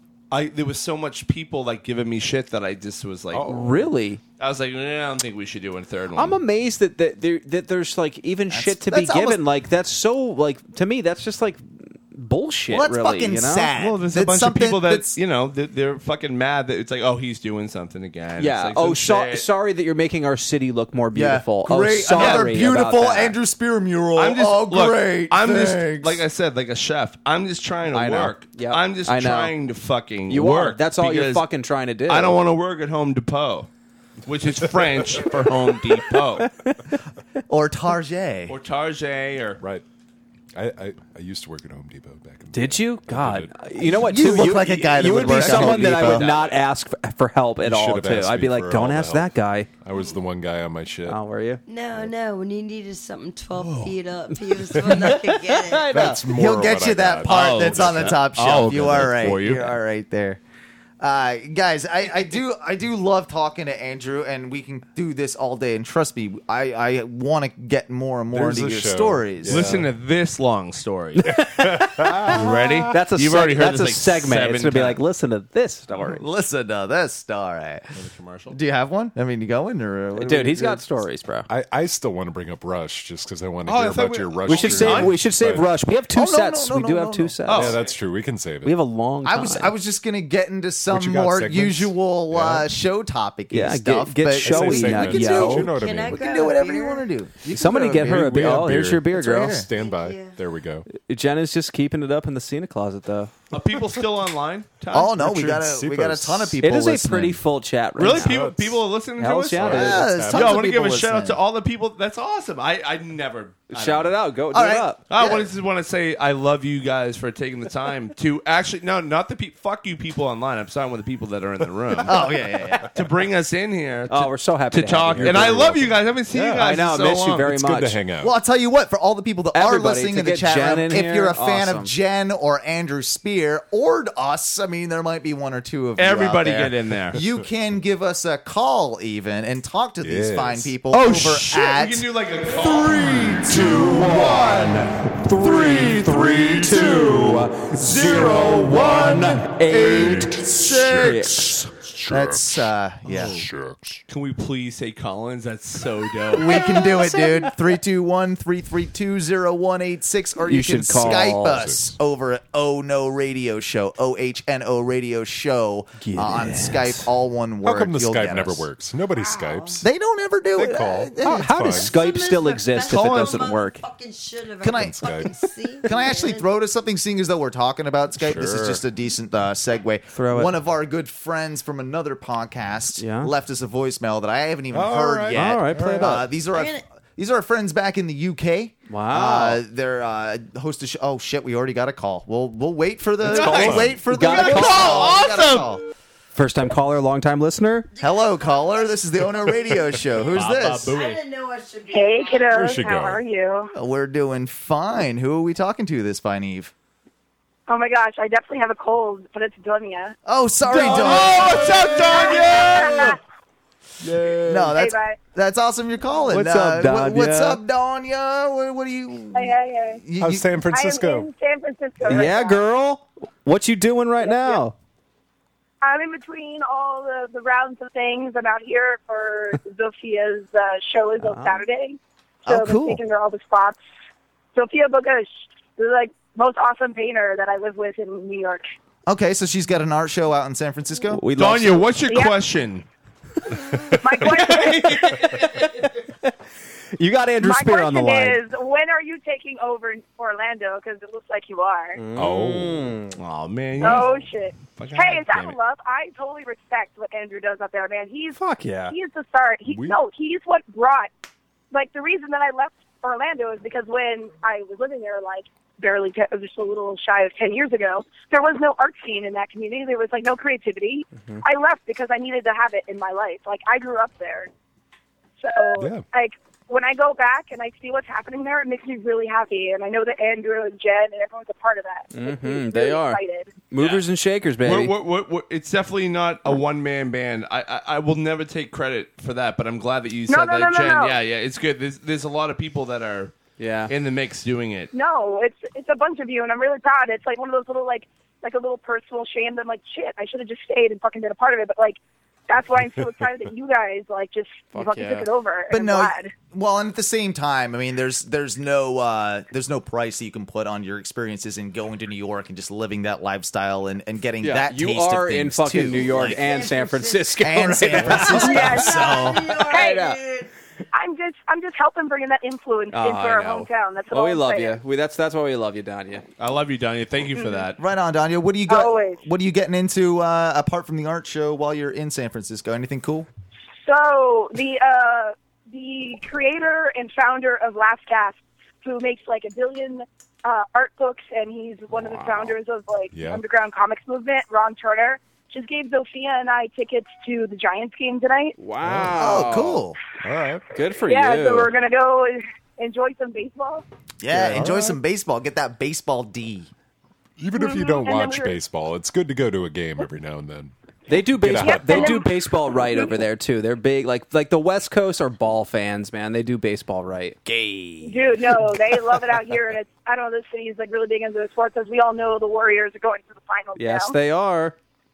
I there was so much people like giving me shit that I just was like, Really? I was like, "Eh, I don't think we should do a third one. I'm amazed that that, there, that there's like even shit to be that's given. almost- like that's so like to me that's just like bullshit. Well, that's really, fucking you know? sad. Well, there's a That's bunch of something people that that's- you know they're, they're fucking mad that it's like, oh, he's doing something again. Yeah. It's like, oh, some so- shit. sorry that you're making our city look more Yeah, beautiful. great. Oh, sorry Another about beautiful that. Andrew Spear mural. I'm just oh, look, great. I'm Thanks. just like I said, like a chef. I'm just trying to I know. work. Yep. I'm just I know. trying to fucking You work. are. That's all you're because fucking trying to do. I don't want to work at Home Depot, which is French for Home Depot or Target. or Target or Right. I, I, I used to work at Home Depot back in the Did day. you? I God, did. you know what? You too? look like a guy that you would would be work at Home someone that I Depot. would not ask f- for help at You all. should have Too, asked I'd be me like, for don't all ask the that guy. I was the one guy on my shit. Oh, were you? No, no. When you needed something twelve feet up, he was the one that could get it. That's more He'll get what you I that got. part I'll that's get on the that. top I'll shelf. get You that are right. for you. You are right there. Uh, guys, I, I do I do love talking to Andrew, and we can do this all day. And trust me, I, I want to get more and more There's into a your show. stories. Yeah. Listen to this long story. You ready? That's a You've seg- already heard that's this a like segment. seven It's gonna be like, times. listen to this story, Listen to this story. commercial. Do you have one? I mean, you going or what- dude. He's what- got stories, bro. I, I still want to bring up Rush just because I want to Oh, I hear thought about we- your Rush. We should journey. save. We should save But- Rush. We have two Oh, no, no, sets. no, we no, do no, have no. two sets. Oh. Yeah, that's true. We can save it. We have a long I time. was I was just gonna get into some you got, more segments? usual uh, Yeah. show topic Yeah, stuff. get- get but showy, we, yeah, we can yo. do, You know what I Can mean. I we grab can do a whatever beer? you want to do. You can Somebody grab get her a We beer. have Oh, here's beer. your beer, It's right girl. here. Stand by. you. There we go. Jen is just keeping it up in the Cena closet, though. Are people still online? Tom? Oh no, we Richard got a we got a Sipos. ton of people. It is a listening. pretty full chat right Really? now. People people are listening Hell to us? yeah, dude. Yeah, there's Yo, tons Yo, I of want to give people a shout out listening. to all the people. That's awesome. I, I never I don't Shout know. it out. Go do All it right. up. I Yeah. want to just want to say I love you guys for taking the time to actually no, not the people. Fuck you, people online. I'm starting with the people that are in the room. Oh yeah, yeah, yeah. To bring us in here. To, Oh, we're so happy to to have talk, you here. and I Very love welcome. you guys. I haven't seen you Yeah. guys. I know. in I so miss you long. very It's much. good to hang out. Well, I'll tell you what. For all the people that are Everybody, listening to in the get chat Jen room, in if you're a here, fan awesome. of Jen or Andrew Spear or us, I mean, there might be one or two of you out Everybody there. get in there. You can give us a call even and talk to these Yes. fine people Oh over shit! at We can do like a call. two one three three two zero one eight six. That's uh yeah. Can we please say Collins? That's so dope. We can do it, dude. three two one, three three two, zero one eight six or you, You can should call- Skype us over at Oh No Radio Show, O H N O Radio Show Get uh, on it. Skype, all one word. How come the You'll Skype get never us. works? Nobody Skypes. They don't ever do They it. call. Uh, How, It's how does fine. Skype still exist if it doesn't work? Can I- Can I actually throw to something, seeing as though we're talking about Skype? This is Sure. just a decent uh, segue. Throw it. One of our good friends from another podcast Yeah? left us a voicemail that I haven't even All heard right. yet. All right, play it Uh, up. these are our, We're gonna- these are our friends back in the U K. Wow. Uh, they're uh, host a show. Oh shit, we already got a call. We'll we'll wait for the Let's we'll call wait for the Got a call. call. We got a Awesome. call. First time caller, long time listener. Hello, caller. This is the Ono Radio Show. Who's this? I didn't know I should be. Hey, There kiddos. she How go. are you? We're doing fine. Who are we talking to this fine eve? Oh my gosh, I definitely have a cold, but it's Dunya. Oh, sorry, Dawn. Oh, what's up, Danya? No, Hey, that's bye. that's awesome. You're calling. What's up, wh- What's Danya? up, Danya? What, what do you? Hey, hey, hey. you- How's you- San I am Francisco? in San Francisco. right Yeah, now. girl. What you doing right now? I'm in between all the, the rounds of things. I'm out here for Zophia's uh, show is on Saturday. So Oh, cool. I'm taking her all the spots. Sophia Bogush, the like most awesome painter that I live with in New York. Okay, so she's got an art show out in San Francisco. We love Danya, what's your Yeah. question? My question, You got Andrew my Spear on the question line. is, when are you taking over in Orlando? Because it looks like you are. Oh, Oh man. Oh shit! Fucking Hey, and damn Saddle it. Love, I totally respect what Andrew does up there, man. He's Fuck yeah. he is the start. He We- no, he's what brought. Like the reason that I left Orlando is because when I was living there, like barely te- just a little shy of ten years ago, there was no art scene in that community. There was like no creativity. Mm-hmm. I left because I needed to have it in my life. Like I grew up there, so Yeah. like. When I go back and I see what's happening there, it makes me really happy. And I know that Andrew and Jen and everyone's a part of that. It makes me Mhm, they really are. excited. Movers and shakers, baby. We're, we're, we're, we're, it's definitely not a one man band. I, I I will never take credit for that, but I'm glad that you No, said no, that, no, no, Jen. no. Yeah, yeah, it's good. There's there's a lot of people that are yeah. in the mix doing it. No, it's it's a bunch of you, and I'm really proud. It's like one of those little like like a little personal shame that I'm like, shit, I should have just stayed and fucking been a part of it. But like, that's why I'm so excited that you guys like just Fuck fucking yeah. took it over. But and no, I'm glad. well, and at the same time, I mean, there's there's no uh, there's no price that you can put on your experiences in going to New York and just living that lifestyle and, and getting Yeah, that you taste are of in things, fucking too. New York Like, and San Francisco. and right San now. Francisco. Yes. So Hey, know. I'm just I'm just helping bring in that influence Oh, into I our know. hometown. That's what Well, we I'm love saying. you. We, that's that's why we love you, Danya. I love you, Danya. Thank you for that. right on, Danya. What do you got? Always. What are you getting into uh, apart from the art show while you're in San Francisco? Anything cool? So the uh, the creator and founder of Last Gasp, who makes like a billion uh, art books, and he's one of the founders of like Yeah. the underground comics movement, Ron Turner, just gave Zofia and I tickets to the Giants game tonight. Wow. Oh, cool. All right. Good for Yeah, you. so we're gonna go enjoy some baseball. Yeah, Yeah, enjoy alright. some baseball. Get that baseball D. Even if you don't And then watch we're- baseball, it's good to go to a game every now and then. They do baseball. out. They Yep. do baseball right over there too. They're big, like like the West Coast are ball fans, man. They do baseball right. Gay. Dude, no, they love it out here, and it's I don't know. This city is like really big into the sports, as we all know. The Warriors are going to the finals Yes, now. they are.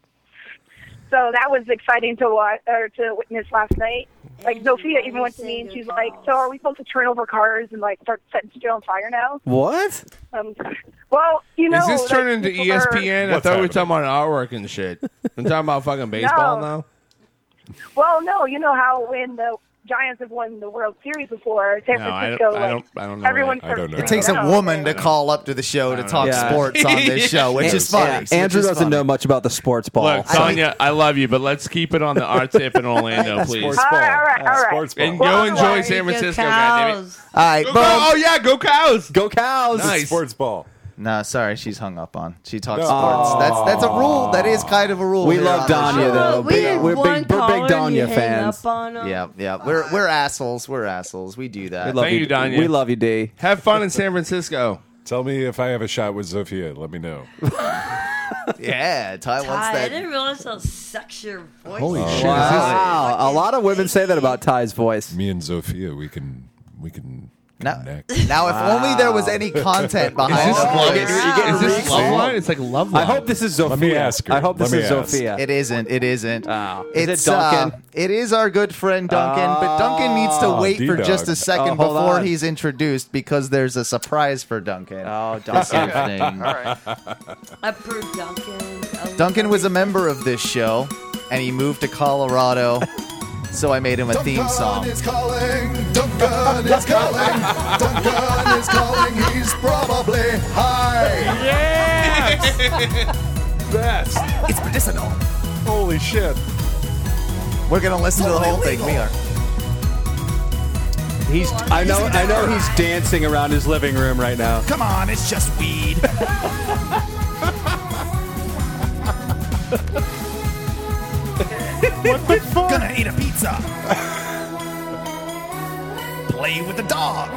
So that was exciting to watch or to witness last night. Like Zofia even went to me and she's like, "So are we supposed to turn over cars and like start setting shit on fire now?" What? Um, well, you know, Is this like, turning into people E S are- P N? I What's thought we were happening? talking about artwork and shit. I'm talking about fucking baseball No. now. Well, no, you know how when the Giants have won the World Series before, San No, I Francisco, don't- I like don't- I don't know everyone that. I don't starts know. It It takes a turning woman to around. call up to the show to don't talk know. Yeah. sports on this show, which is funny. Yeah, which Andrew is doesn't funny. know much about the sports ball. Look, Sonia, I love you, but let's keep it on the art tip in Orlando, please. Sports All ball. right, all right, all right. Sports ball. And Well, go enjoy otherwise, San Go Francisco, goddammit. Cows. All right, Go, boom. go, oh yeah, go Cows! Go Cows! Nice. Sports ball. No, sorry, she's hung up on. She talks No. sports. That's that's a rule. That is kind of a rule. We here love on the Danya, show. though. we big- had we're one big- we're big caller and Danya you hang fans. up on 'em. Yeah, yeah. We're we're assholes. We're assholes. We do that. We love Thank you, Danya. We love you, D. Have fun in San Francisco. Tell me if I have a shot with Zofia. Let me know. Yeah, Ty wants Ty, I that. didn't realize how sexy your voice Holy is. shit. Wow, a lot of women say that about Ty's voice. Me and Zofia, we can we can Now, connect. now, if only there was any content behind this the love- voice. Is this reeks love in. line? It's like love line. I hope this is Zofia. Let me ask her. I hope this Let me is ask. Zofia. It isn't. It isn't. Oh. Is it It's Duncan? Uh, it is our good friend Duncan, but Duncan needs to Oh, wait for D-Dog. just a second Oh, hold before on. he's introduced because there's a surprise for Duncan. Oh, This Duncan. evening. I per Duncan. I Duncan love was a it. member of this show, and he moved to Colorado, so I made him a theme song. Duncan is calling. Duncan is calling. Duncan is calling. He's probably high. Best. It's medicinal. Holy shit. We're gonna listen to the whole thing. We are. He's. I know. I know. He's dancing around his living room right now. Come on, it's just weed. What the fuck? Gonna eat a pizza. Play with the dog.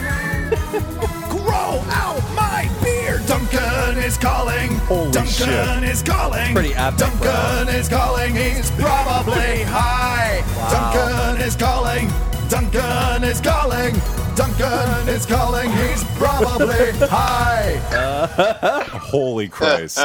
Grow out my beard. Duncan is calling. Holy Duncan shit. is calling. Pretty epic, Duncan is calling. He's probably high. Duncan is calling. Duncan is calling. Duncan is calling. He's probably high. Holy Christ.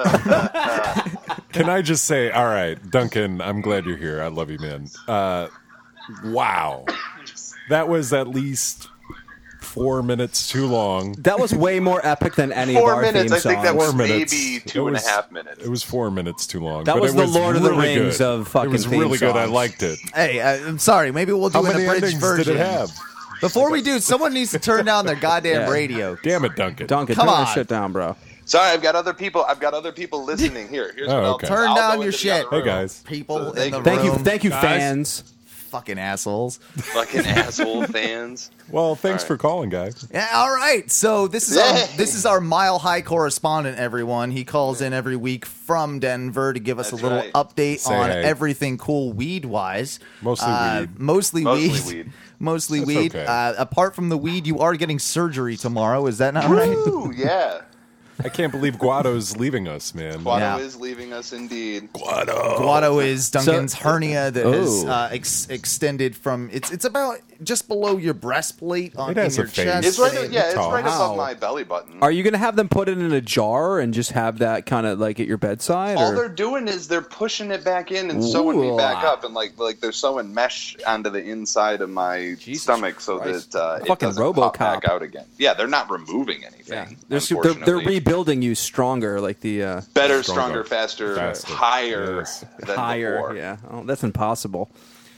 Can I just say, all right, Duncan, I'm glad you're here. I love you, man. Uh, wow. That was at least four minutes too long. That was way more epic than any of Four our minutes. theme I think that songs. was Four minutes. maybe two It and a was- half minutes. It was four minutes too long. That but was it the was Lord of the really Rings good. of fucking It was theme really good. I songs. liked it. Hey, uh, I'm sorry. Maybe we'll do How an many abridged endings version. did it have? Before we do, someone needs to turn down their goddamn Yeah. radio. Damn it, Duncan. Duncan, Come turn on. that shit down, bro. Sorry, I've got other people. I've got other people listening. Here, here's Oh, what I'll okay. do. Turn I'll down go your into the shit. other Hey, room. guys. People Thank in the you. Thank you, room. thank you, Guys. fans. Fucking assholes. Fucking asshole fans. Well, thanks All for right. calling, guys. Yeah, all right. So this is our, Yay. this is our Mile High correspondent. Everyone, he calls in every week from Denver to give us That's a little right. update Say on hey. everything cool weed wise. Mostly weed. Mostly, Mostly weed. weed. Mostly That's weed. okay. Uh, apart from the weed, you are getting surgery tomorrow. Is that not right? Ooh, yeah. I can't believe Guado's leaving us, man. Guado Yeah. is leaving us indeed. Guado. Guado is Duncan's So- hernia that has Oh. uh, ex- extended from it's it's about just below your breastplate on It has in your a face. chest. It's right. and it- Yeah, it's Wow. right above my belly button. Are you going to have them put it in a jar and just have that kind of like at your bedside? All or? they're doing is they're pushing it back in and sewing me back Ooh. up, and like like they're sewing mesh onto the inside of my Jesus stomach so Christ. that uh, it Fucking doesn't pop RoboCop. back out again. Yeah, they're not removing anything. Yeah. They're, they're, they're unfortunately. rebuilding you stronger, like the uh, better, Stronger. stronger, faster, Faster. higher Yes. than higher. before. Yeah, oh, that's impossible.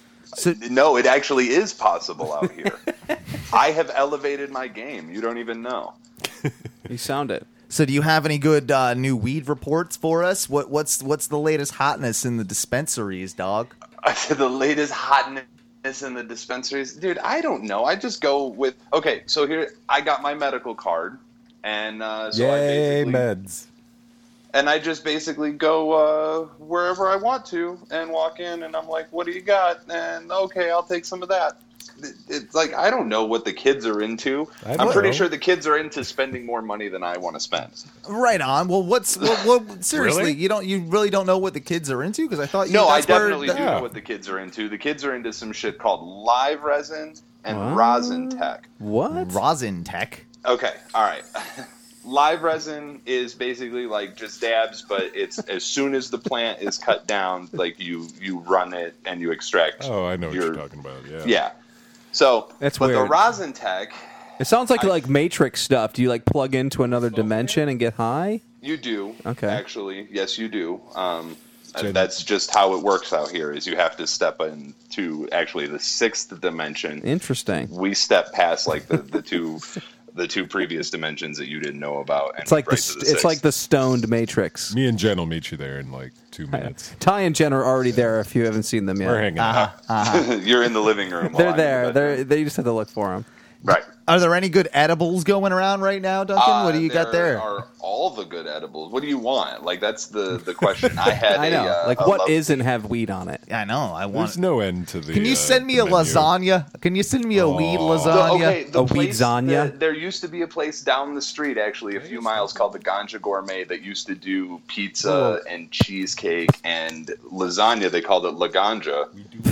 No, it actually is possible out here. I have elevated my game. You don't even know. You sound it. So, do you have any good uh, new weed reports for us? What what's what's the latest hotness in the dispensaries, dog? The latest hotness in the dispensaries, dude. I don't know. I just go with okay. So here, I got my medical card, and uh, so I Yay, basically meds. and I just basically go uh, wherever I want to and walk in, and I'm like, "What do you got?" And okay, I'll take some of that. It- It's like I don't know what the kids are into. I I'm don't pretty know. sure the kids are into spending more money than I want to spend. Right on. Well, what's well, well, seriously? Really? You don't you really don't know what the kids are into because I thought you No, I that's where definitely the- do know what the kids are into. The kids are into some shit called live resin and rosin tech. What? rosin tech. Okay, all right. Live resin is basically like just dabs, but it's as soon as the plant is cut down, like you you run it and you extract. Oh, I know what your, you're talking about. Yeah. Yeah. So, That's but the weird. rosin tech, It sounds like I- like Matrix stuff. Do you like plug into another dimension and get high? you do. Okay. Actually, yes, you do. Um, Gen- that's just how it works out here. Is you have to step into actually the sixth dimension. Interesting. We step past like the, the two. The two previous dimensions that you didn't know about, and It's like right the, to st- the it's like sixth. the stoned Matrix. Me and Jen will meet you there in like two minutes. Ty and Jen are already there if you haven't seen them yet. We're hanging out. You're in the living room. while They're I'm in there. the They're bedroom. they just have to look for them. right. Are there any good edibles going around right now, Duncan? Uh, what do you got there? Are all the good edibles? What do you want? Like that's the the question. I had. I know. A, uh, like a what love- isn't have weed on it? I know. I want. There's no end to the. Can you uh, send me the a menu. lasagna? Can you send me a weed Aw. The- lasagna? okay, the A place weedzania? that- there used to be a place down the street, actually, a few miles called the Ganja Gourmet that used to do pizza and cheesecake and lasagna. They called it La Ganja.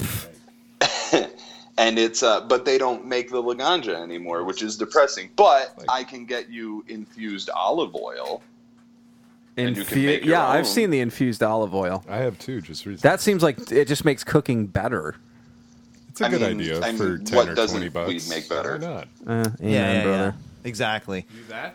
And it's uh, but they don't make the Laganja anymore, which is depressing. But I can get you infused olive oil. And you can Infu- make your yeah, I've own. seen the infused olive oil. I have two. Just recently. That seems like it just makes cooking better. It's a I good mean- idea I mean, for ten what or doesn't twenty bucks. weed make better? Why not? Uh, amen, yeah, yeah, brother. yeah. Exactly. Do that?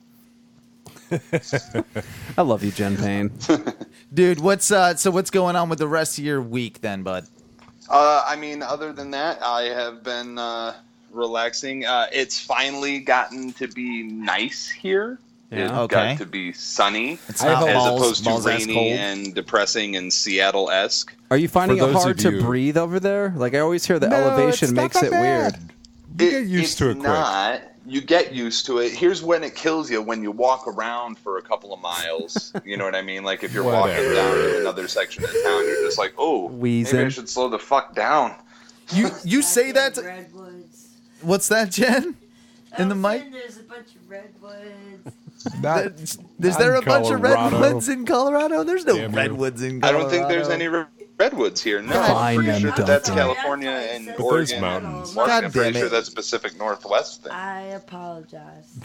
I love you, Jen Payne. Dude, what's uh so what's going on with the rest of your week then, bud? Uh, I mean, other than that, I have been uh, relaxing. Uh, it's finally gotten to be nice here. Yeah. It Okay. got to be sunny It's I have not a- as balls, opposed to balls ass rainy cold. and depressing and Seattle-esque. Are you finding For it those hard of to you- breathe over there? Like I always hear the No, elevation it's not makes that it bad. weird. You get used it's to it quick. Not. You get used to it. Here's when it kills you: when you walk around for a couple of miles. You know what I mean? Like if you're walking Whatever. down to another section of town, you're just like, "Oh, Wheezing. maybe I should slow the fuck down." You you say that to, Redwoods. what's that, Jen? In the I was mic? saying There's a bunch of redwoods. Not, Is not there a in bunch of Colorado. redwoods in Colorado? There's no Damn you. redwoods in I Colorado. don't think there's any re- redwoods here. No, God I'm pretty damn sure it, that that's Duncan. California and But there's Oregon. mountains. Mark, God I'm pretty damn it. sure that's a Pacific Northwest thing. I apologize.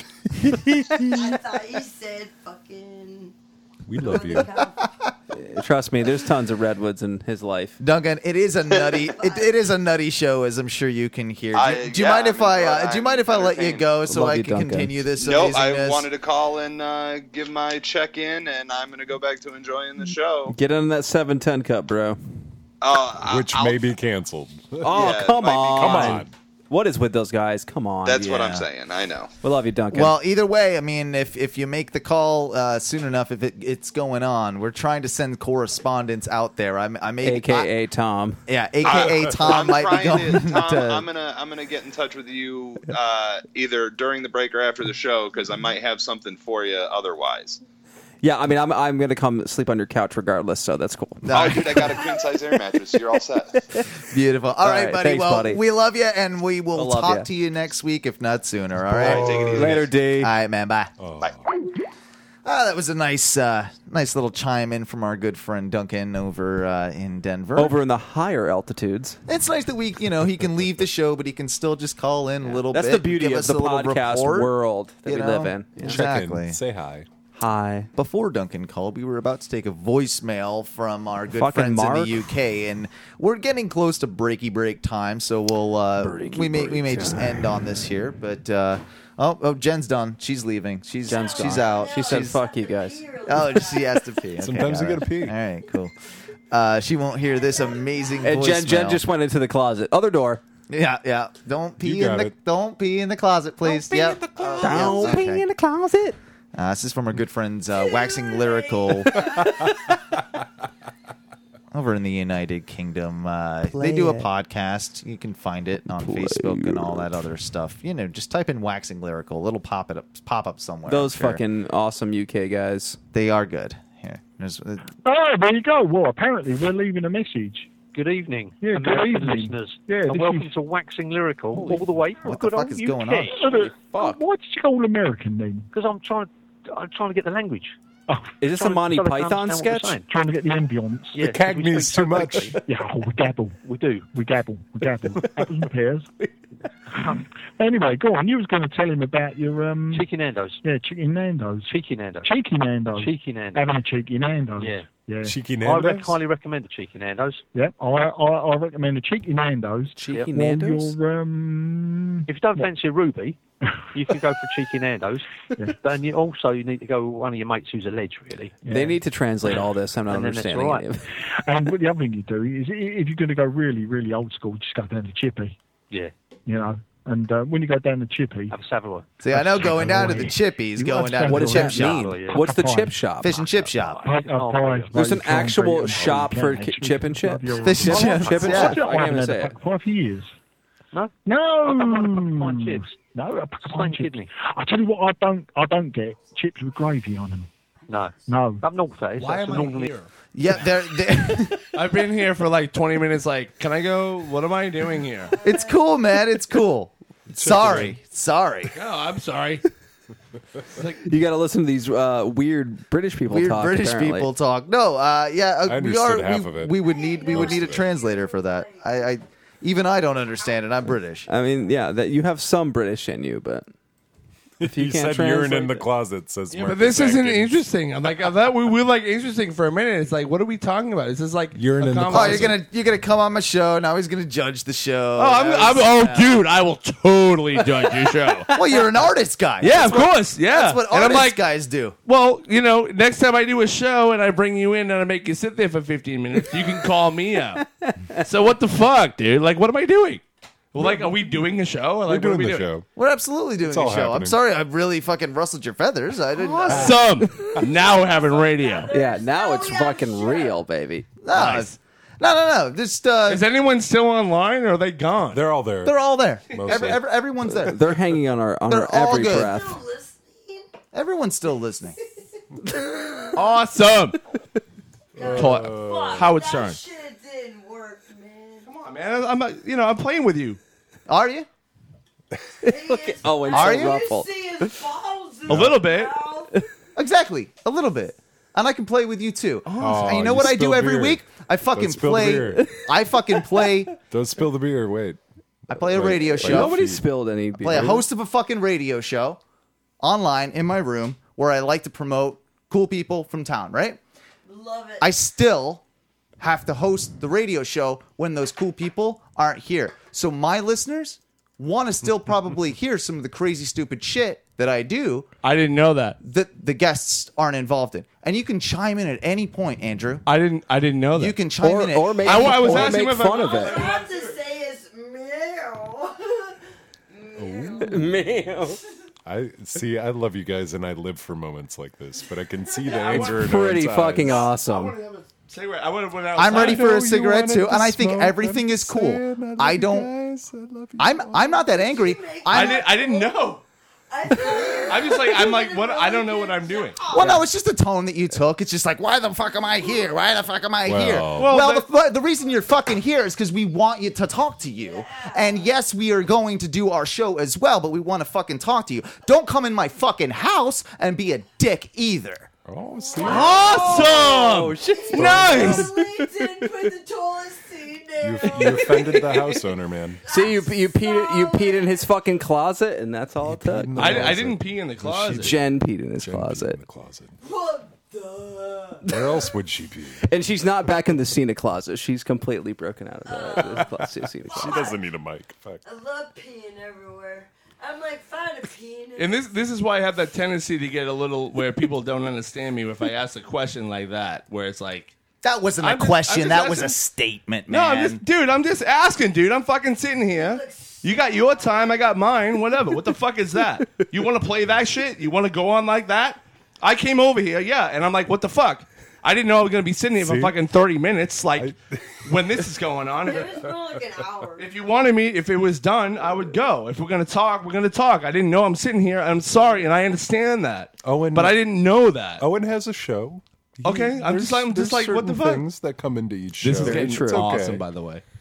I thought you said fucking. We love you. Trust me, there's tons of redwoods in his life. Duncan, it is a nutty. It, it is a nutty show, as I'm sure you can hear. Do, I- do you yeah, mind if I mean, I? Uh, I'm do you mind if I let you entertained. go so Love I you, can Duncan. continue this Nope, I amazingness? wanted to call and uh, give my check in, and I'm going to go back to enjoying the show. Get in that seven ten cup, bro. Uh, Which I'll- may be canceled. Oh, Yeah, it come might be- on. Come on. What is with those guys? Come on. That's what Yeah. I'm saying. I know. We love you, Duncan. Well, either way, I mean, if if you make the call uh, soon enough, if it, it's going on, we're trying to send correspondence out there. I'm, I may, A K A Tom. I, yeah, A K A Tom I'm might be trying going to, Tom, to. I'm gonna I'm gonna get in touch with you uh, either during the break or after the show because I might have something for you otherwise. Yeah, I mean, I'm I'm gonna come sleep on your couch regardless, so that's cool. Oh, dude, I got a queen size air mattress. You're all set. Beautiful. All All right, right, buddy. thanks, well, buddy. we love you, and we will I love talk ya. to you next week, if not sooner. All All right. right, take it easy. Later, D. All right, man. Bye. Bye. All Ah, that was a nice, uh, nice little chime in from our good friend Duncan over uh, in Denver. Over in the higher altitudes. It's nice that we, you know, he can leave the show, but he can still just call in a little That's bit. the beauty give of us the a little podcast report, world that you we know? live in. Yeah. Check Exactly. in. Say hi. Hi. Before Duncan called, we were about to take a voicemail from our good Fucking friends Mark. in the U K, and we're getting close to breaky break time, so we'll uh, Breaky we may break we may just end on this here. But uh, oh, oh, Jen's done. She's leaving. She's Jen's she's gone. out. She said, She's- fuck you guys. Oh, she has to pee. Okay, Sometimes got you it. gotta pee. All right, cool. Uh, she won't hear this amazing And Jen, Jen voicemail. just went into the closet. Other door. Yeah, yeah. Don't pee You in got the it. don't pee in the closet, please. Don't pee Yep. in the Uh, closet. yeah, Don't okay. pee in the closet. Uh, this is from our good friends uh, Waxing Lyrical over in the United Kingdom. Uh, they do a podcast. You can find it on Facebook and all that other stuff. You know, just type in Waxing Lyrical. It'll pop it up, pop up somewhere. Those I'm sure. fucking awesome U K guys. they are good. Here, there's, uh, Oh, there you go. Well, apparently we're leaving a message. Good evening, Yeah, good American evening. listeners, Yeah, and this welcome is- to Waxing Lyrical, all the way from what the good fuck old is U K. going on? Uh, Why did you go all American then? Because I'm trying, I'm trying to get the language. Oh, Is this a Trying- Monty trying to Python understand what we're sketch? saying. trying to get the ambience. Yeah, the because we Cagney's speak so too much. quickly. Yeah, oh, we gabble. We do. We gabble. We gabble. Apples and pears. Um, anyway, go on. You was going to tell him about your um. Cheeky Nando's. Yeah, chicken Nando's. Cheeky Nando's. Cheeky Nando's. Cheeky Nando's. Having a cheeky Nando's. Yeah. Yeah. Cheeky I rec- Nando's? highly recommend the Cheeky Nando's. Yeah. I, I I recommend a cheeky Nando's. Cheeky While Nando's? you're um. If you don't fancy a Ruby, you can go for Cheeky Nando's. Yeah. But you also you need to go with one of your mates who's a ledge, really. They need to translate all this. I'm not And then that's understanding all right. any of it. And what the other thing you do is, i- if you're going to go really, really old school, just go down to Chippy. Yeah. You know, and uh, when you go down to Chippy, Have a Savoy. see, I know going down to Savoy. the Chippies, You going love down to What the does chip that shop. mean? yeah. What's the Pie. chip shop? Fish and chip shop. I, I Oh, buy- yeah. There's an buy actual concrete shop and for all ki- that. chip and chips? Love your- Fish and I chips, Chip and yeah. chips. I I can't even haven't say had it. it for five years. No? No, Fine chips. no, a Fine fine chip. kidney. I tell you what, I don't, I don't get chips with gravy on them. No. No, Up north, that is. Why That's am the I northern- here? Yeah, they're, they're I've been here for like twenty minutes. Like, can I go? What am I doing here? it's cool, man. It's cool. Sorry, sorry. No, I'm sorry. You got to listen to these uh, weird British people Weird talk. British apparently. people talk. No, uh, yeah, uh, I we understood are. half we, of it. we would need we would Most need a of it. translator for that. I, I even I don't understand it. I'm British. I mean, yeah, that you have some British in you, but if you He can't said urine in translate the it- closet, says Yeah, Marcus but this isn't Atkins. interesting. I'm like, I thought we were like interesting for a minute. It's like, what are we talking about? Is this like Urine a in the Oh, conversation? you're gonna you're gonna come on my show now. He's gonna judge the show. Oh, I'm, That I'm, was- oh, dude, I will totally judge your show. well, you're an artist guy. Yeah, That's of what- course. Yeah, That's what and I'm artist like, guys do. well, you know, next time I do a show and I bring you in and I make you sit there for fifteen minutes, you can call me out. So what the fuck, dude? Like, what am I doing? Well, like, are we doing a show? Or We're like, what doing are we the doing? show. We're absolutely doing all a show. I'm happening. sorry, I really fucking rustled your feathers. I didn't. Awesome. Now we're having radio. Yeah, now it's fucking real, baby. No, Nice. no, no, no. Just uh, Is anyone still online or are they gone? They're all there. they're all there. Mostly. Every, every, everyone's there. They're hanging on our on They're our all every good. breath. Everyone's still listening. Awesome. Toy- Howard Stern. That shit didn't work, man. Come on, man. I'm not, you know, I'm playing with you. Are you? Oh, and Are so you? ruffled. See his balls in A little bit. his mouth. Exactly. A little bit. And I can play with you too. Oh, and you know you what I do spilled every beer. week? I fucking Don't spill the play. beer. I fucking play. Don't spill the beer. Wait. I play a Wait, radio wait. show. Nobody feed. spilled any. play a beer. host of a fucking radio show online in my room where I like to promote cool people from town, right? Love it. I still have to host the radio show when those cool people aren't here. So my listeners want to still probably hear some of the crazy stupid shit that I do I didn't know that. that the guests aren't involved in. And you can chime in at any point, Andrew. I didn't. I didn't know that. You can chime or in at or make, I- I was or asking make if I- fun of All I it. have to say is meow. Meow. I see. I love you guys, and I live for moments like this. But I can see the anger. in Pretty Owen's fucking eyes. awesome. Cigarette. I would have went out. I'm ready for know a you cigarette wanted too, to and I think smoke, everything I'm is cool. saying I love I you don't. guys, I love you I'm all. I'm not that angry. I I'm, didn't. I didn't know. I thought you were I'm just like, I'm like, what? I don't know what I'm doing. Well, no, it's just the tone that you took. It's just like, why the fuck am I here? Why the fuck am I Well- here? Well, Well, that- the, the reason you're fucking here is because we want you to talk to you. And yes, we are going to do our show as well, but we want to fucking talk to you. Don't come in my fucking house and be a dick either. Oh, see? Awesome! Oh, shit. Nice! LinkedIn, put the toilet seat You, down. you offended the house owner, man. See, you you peed you peed in his fucking closet, and that's all it took. in the I, I closet. didn't pee in the closet. Jen peed in his Jen peed closet, in the closet. What the? Where else would she pee? and she's not back in the Cena closet. She's completely broken out of the, the closet, Cena She closet. doesn't need a mic. Fuck. I love peeing everywhere. I'm like, fine to peeing. And this this is why I have that tendency to get a little where people don't understand me if I ask a question like that, where it's like, That wasn't a I'm just- question. I'm just that was a asking- statement, no, man. I'm just, dude, I'm just asking, dude. I'm fucking sitting here. You got your time, I got mine, whatever. What the fuck is that? You want to play that shit? You want to go on like that? I came over here, yeah, and I'm like, what the fuck? I didn't know I was going to be sitting here for See? fucking thirty minutes, like, when this is going on. It was more like an hour. If you wanted me, if it was done, I would go. If we're going to talk, we're going to talk. I didn't know I'm sitting here. I'm sorry, and I understand that. Owen- but I didn't know that. Owen has a show. He- Okay, I'm just like- I'm just there's like, what the certain fuck? things that come into each show. This is getting It's okay. awesome, by the way.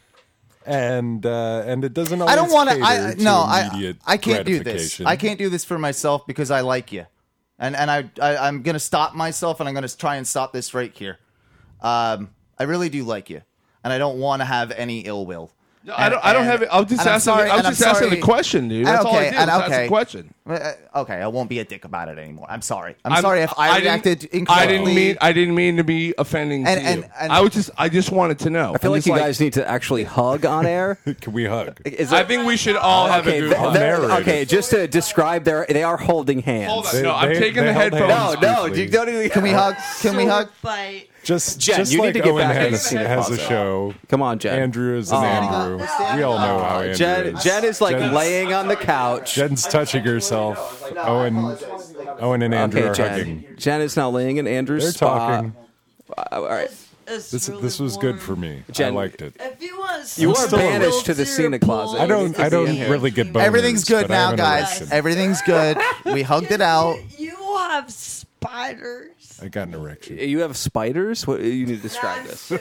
And uh, and it doesn't always I don't want to. cater I to no. I immediate I can't do this. gratification. I can't do this for myself because I like you, and and I, I I'm gonna stop myself, and I'm gonna try and stop this right here. Um, I really do like you, and I don't want to have any ill will. No, I don't. I don't have it. I was just and I'm asking. sorry- I was and I'm just asking the sorry- question, dude. and That's all I okay, did. and was ask okay. the question. Uh, Okay, I won't be a dick about it anymore. I'm sorry. I'm, I'm- sorry if I, didn't- reacted I incorrectly. didn't mean. I didn't mean to be offending And- to and- you. and- I was just. I just wanted to know. I feel like you guys need to actually hug on air. Can we hug? Is I it- think we should all have okay, a good. th- hug. they're- narrated. okay, just to describe, their they are holding hands. Hold on. They- no, I'm they- taking they the held headphones. hands. No, no, briefly. you don't even. Can we hug? Can we hug? Bite. Just, Jen, just you need like to get Owen back in has, the has a closet. show. Come on, Jen. Andrew is an Aw. Andrew. We all know how Andrew Jen, is. Jen is like Jen's- laying on the couch. Jen's touching herself. Owen, Owen and Andrew Okay, are Jen. hugging. Jen is now laying in Andrew's They're spot. talking. Uh, all right. It's This really this was good warm. for me. Jen- I liked it. If you want You are some banished to the filter Cena closet. pull, I don't I in don't here. really get boners. Everything's good but I now, have an guys. erection. Everything's good. We hugged it out. You have spiders. I got an erection. You have spiders? What you need to describe this?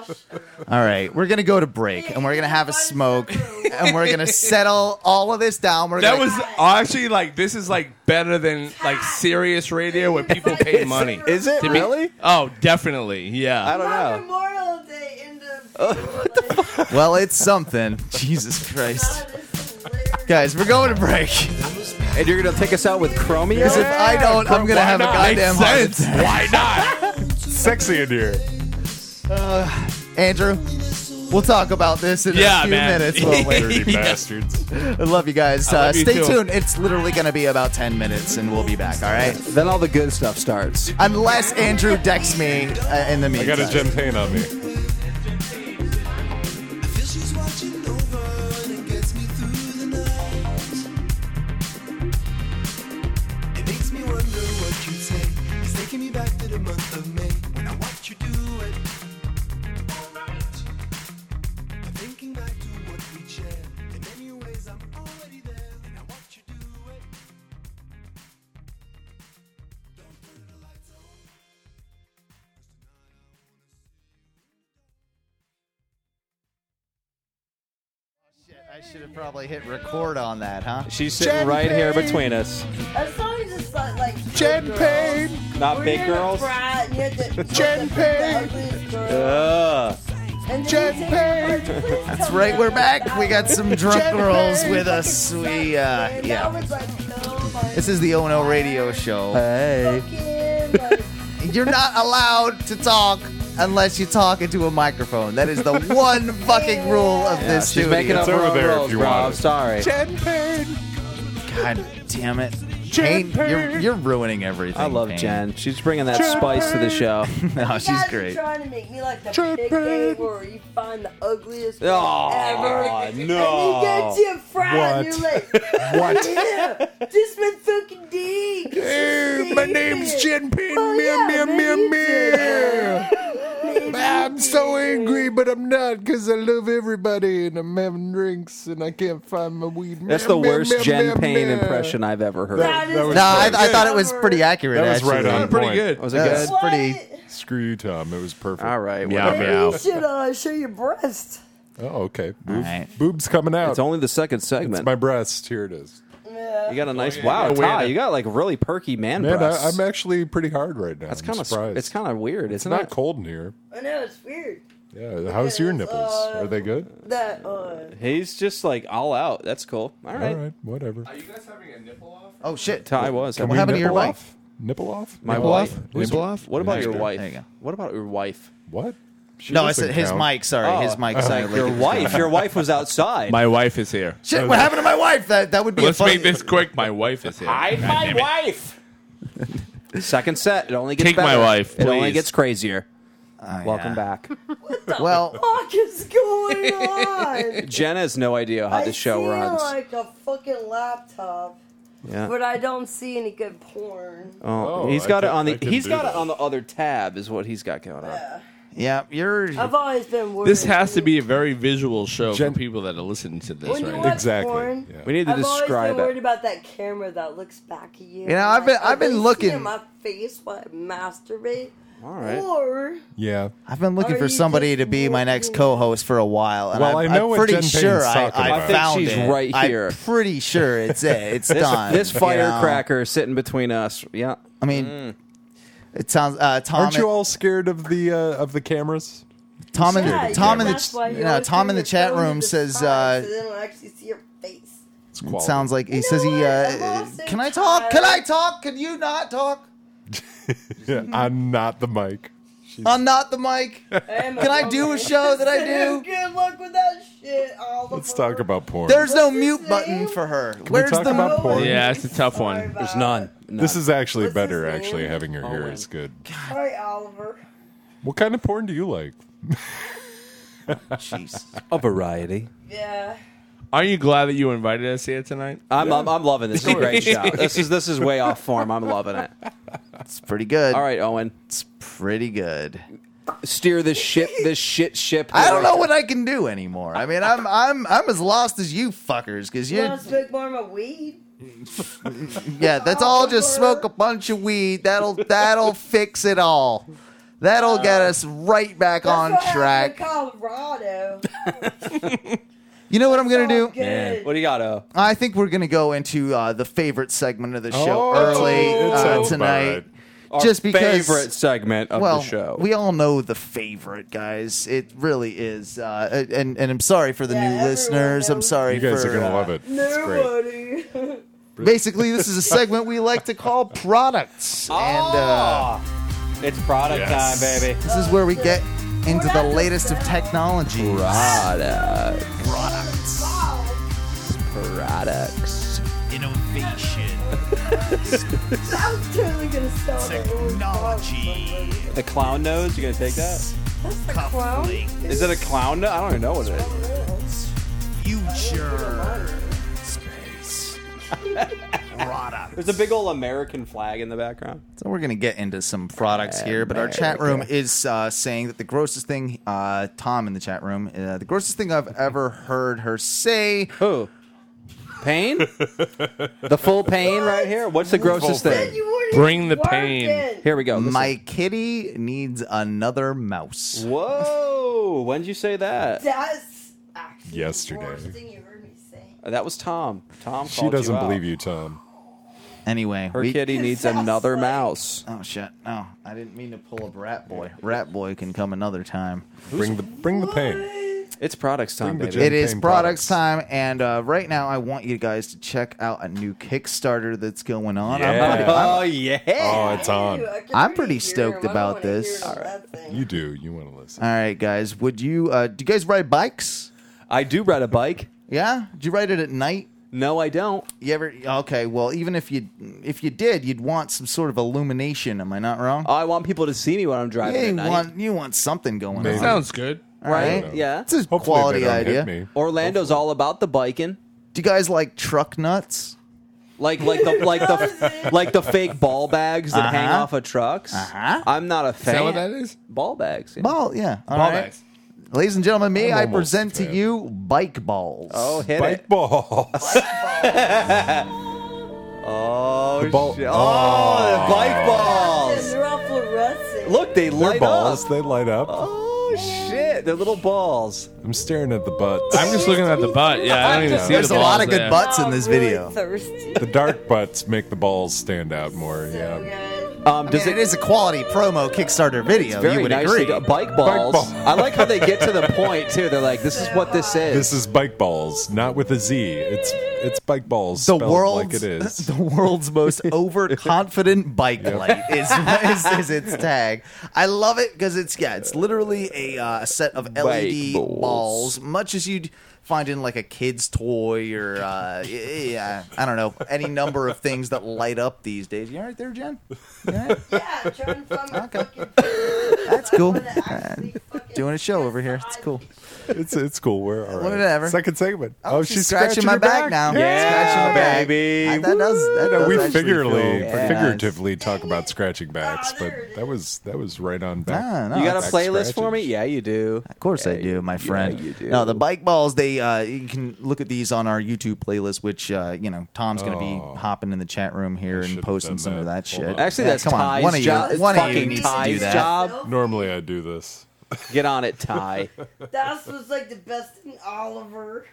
All right, we're gonna go to break, and we're gonna have a smoke, and we're gonna settle all of this down. We're That gonna, was actually like this is like better than like serious radio where people pay money. Is it To be- really? Oh, definitely. Yeah. I don't know. Memorial Day in the. well, it's something. Jesus Christ, guys, we're going to break. And you're gonna take us out with Chromeo? Because if I don't, I'm gonna Why have a not? goddamn Makes heart sense. attack. Why not? Sexy in here. Andrew, we'll talk about this in Yeah, a few man. minutes. Won't we? Dirty bastards. I love you guys. I Uh, love you stay too. tuned. It's literally going to be about ten minutes, and we'll be back. All right. Then all the good stuff starts. Unless Andrew decks me uh, in the I meantime. got a Jen Payne on me. It makes me wonder what you'd say. It's taking me back to the month of May when I watched you do it. I'm thinking back to what we shared. In many ways, I'm already there when I watch you do it. Don't turn the lights on. I should have probably hit record on that, huh? She's sitting Jen right here Payne. between us. As long as it's not like Jen girls. Payne. Not Where big you're the girls. brat and you're the- Jen the Payne. ugliest girl. Ugh. And then Jen you take Payne. your picture, please That's tell right. me We're about back. that. We got some drunk Jen girls Payne. with us. We, uh, And yeah. now it's like, oh my This is the O N O Radio Show. Hey. fucking, like, You're not allowed to talk unless you talk into a microphone. That is the one fucking rule of Yeah, this she's studio. making up It's her over own there if rules, you bro. want I'm it. sorry. Jen Payne. God damn it. Jen Payne, you're, Payne. you're ruining everything. I love Payne. Can. She's bringing that Jen spice to the Payne. show. No, you she's guys great. are trying to make me like the Jen big Payne. game where you find the ugliest girl Oh, ever. no. And you get to a fry and What? you're like, What? yeah, this my fucking dick. Hey, my name's Jen Payne. Oh, Meow, yeah, meow, man, meow, you meow. did. I'm so angry, but I'm not because I love everybody and I'm having drinks and I can't find my weed. That's the Meh, worst meh, Jen meh, Payne meh. impression I've ever heard. That, that was No, I, pretty I good. thought it was pretty accurate. That was actually. right on Pretty point. good. Was it That good? was pretty. Screw you, Tom. It was perfect. All right. Meow, whatever. meow. You should uh, show your breast. Oh, okay. Boob, All right. Boob's coming out. It's only the second It's segment. my breast. Here it is. You got a nice yeah, wow, you gotta wear Ty. that. You got like really perky man, Man, breasts. I, I'm actually pretty hard right now. That's I'm kind of surprised. it's kind of weird. It's Isn't not it? cold in here. I know, it's weird. Yeah. How's your nipples? uh, Are they good? That, uh, He's just like all out. That's cool. All right. All right. Whatever. Are you guys having a nipple off? Oh shit! Ty was. Can What we happened to your nipple wife? off? Nipple off? My Nipple wife. off? Nipple off? What about There your you go. wife? There you go. What about your wife? What? She No, I doesn't said his count. mic. Sorry, Oh. his mic sounded like Your it was wife. Your wife was outside. My wife is here. Shit, what happened to my wife? That that would be. Let's a funny, make this quick. My wife is here. Hide God my damn it. wife. Second set. It only gets Take better. my wife, It only please. gets crazier. Oh, Welcome yeah. back. Well, fuck is going on? Jen has no idea how I the show see runs. like a fucking laptop, Yeah. but I don't see any good porn. Oh, Oh, he's I got it can- on I the. can He's do got that. it on the other tab. Is what he's got going on. Yeah. yeah, you're. I've always been worried. This has to be a very visual show Jen- for people that are listening to this When you right watch now. Exactly. porn, Yeah. We need to I've always describe been worried it. about that camera that looks back at you. You know, I've been- Like, I've are been they looking- seeing my face while I masturbate. All right. Or Yeah. I've been looking Are for you somebody just to be my next looking- co-host for a while, and Well, I'm, I know I'm what pretty Jen Payne's sure I, talking I about. I think found she's it. right here. I'm pretty sure it's it. It's This, done. this you know? firecracker sitting between us. Yeah. I mean, it sounds. Uh, Tom, Aren't you all scared of the uh, of the cameras? Tom in Yeah, the Tom yeah, in that's the why you you know, always Tom turn in the your chat phone to room the says. side Uh, so they don't actually see your face. It's it quality. sounds like he You says know he. what? Uh, I'm also can I talk? Can I tired. talk? Can you not talk? Yeah, I'm not the mic. I'm not the mic. Can I do a show that I do? Good luck with that shit, Oliver. Let's talk about porn. There's no What's his mute button name? for her. we Where's talk the about porn? Yeah, it's a tough Sorry one. about There's none. it. This is actually What's better. his name? Actually, having her here Owen. is good. Sorry, Oliver. What kind of porn do you like? Jeez. A variety. Yeah. Are you glad that you invited us here tonight? I'm, I'm I'm loving this. It's a great show. This is this is way off form. I'm loving it. It's pretty good. All right, Owen, It's pretty good. steer this ship. This shit ship. I don't know what I can do anymore. I mean, I'm I'm I'm as lost as you fuckers because You you. want to smoke more of my weed? Yeah, that's all. Just smoke a bunch of weed. That'll that'll fix it all. That'll get us right back That's on what happened track. in Colorado. You know what I'm gonna do? Good. What do you got, O? I think we're gonna go into uh, the favorite segment of the show Oh, early it uh, sounds tonight. about right. Our Just because- favorite segment of well, the show. we all know the favorite, guys. It really is. Uh, and and I'm sorry for the Yeah, new everyone listeners. I'm knows. sorry You guys for. are gonna uh, love it. It's great. Nobody. Basically, this is a segment we like to call products, and uh, it's product Yes. time, baby. this is where we get into the latest of technology. Product. Products. Products. Innovation. I was totally gonna start Technology. The clown nose. You gonna take that? That's the clown. Is it a clown nose? I don't even know what it is. Future. Space. Product. There's a big old American flag in the background. So we're gonna get into some products here, but our chat room is uh, saying that the grossest thing, uh, Tom in the chat room, uh, the grossest thing I've ever heard her say. Who? Pain? The full pain right here? What's the grossest thing? You weren't Bring even the pain. working. Here we go. Listen. My kitty needs another mouse. Whoa! When'd you say that? That's actually Yesterday. the worst thing you heard me say. Uh, That was Tom. Tom She called doesn't you out. believe you, Tom. Anyway, Her we- kitty needs Sounds another like- mouse. Oh shit! No, I didn't mean to pull up Rat Boy. Rat Boy can come another time. Bring the bring the pain. It's products time, Bring the baby. Jen It is Payne products products. time, and uh, right now I want you guys to check out a new Kickstarter that's going on. Yeah. I'm pretty, I'm- Oh yeah! Oh, it's on. Ew, I can I'm already pretty hear stoked him. I don't about wanna this. hear All that thing. You do. You want to listen. all right, guys. Would you? Uh, do you guys ride bikes? I do ride a bike. Yeah. Do you ride it at night? No, I don't. You ever? Okay. Well, even if you if you did, you'd want some sort of illumination. Am I not wrong? I want people to see me when I'm driving yeah, at you night. want you want something going Maybe. on. Sounds good. All right? right. Yeah. It's a Hopefully quality they don't idea. hit me. Orlando's all about the biking. Do you guys like truck nuts? Like like the like the like the fake ball bags that hang Uh-huh. off of trucks. Uh-huh. I'm not a fan. that what that is? Ball bags. yeah. Ball, yeah. All Ball right. bags. Ladies and gentlemen, may I'm I almost present a to fan. you bike balls. Oh, hit Bike it. balls. Oh, The ball- shit. Oh, the bike balls. They're all fluorescent. Look, they They're light balls. up. They light up. Oh shit, they're little balls. I'm staring at the butts. I'm just looking at the butt. Yeah, I don't even see There's the a lot balls of good there. butts in Oh, this really video. Thirsty. The dark butts make the balls stand out more. So Yeah. good. Um, I does mean, it, it is a quality promo Kickstarter video. very You would nicely agree. done. Bike balls. balls. I like how they get to the point too. They're like, "This is what this is." This is bike balls, not with a Z. It's it's bike balls The spelled world's like it is. the world's most overconfident bike light is, is is its tag. I love it because it's yeah, it's literally a, uh, a set of L E D Bike balls. balls, much as you'd find in like a kid's toy or uh, yeah, I don't know, any number of things that light up these days. You all right there, Jen? You all right? Yeah, I'm trying to find my fucking That's cool. that actually fucking Doing a show over here. It's cool. It's it's cool. We're all right. Whatever. Second segment. Oh, she's, scratching, my your back, now. Yeah, Scratching my back. baby. I- that does. That does we actually figuratively feel- yeah. figuratively talk about scratching backs, but that was that was right on back. No, no, You got a back playlist for me? scratches. Yeah, you do. Of course I do, my friend. you do. No, the bike balls. They uh, you can look at these on our YouTube playlist, which uh, you know Tom's going to Oh. be hopping in the chat room here I should and have posting done some of that. that Hold shit. on. Actually, Yeah, that's come on. Ty's One of you, job. one of you fucking needs to do Ty's that. job. Normally I do this. Get on it, Ty. That was like the best thing, Oliver.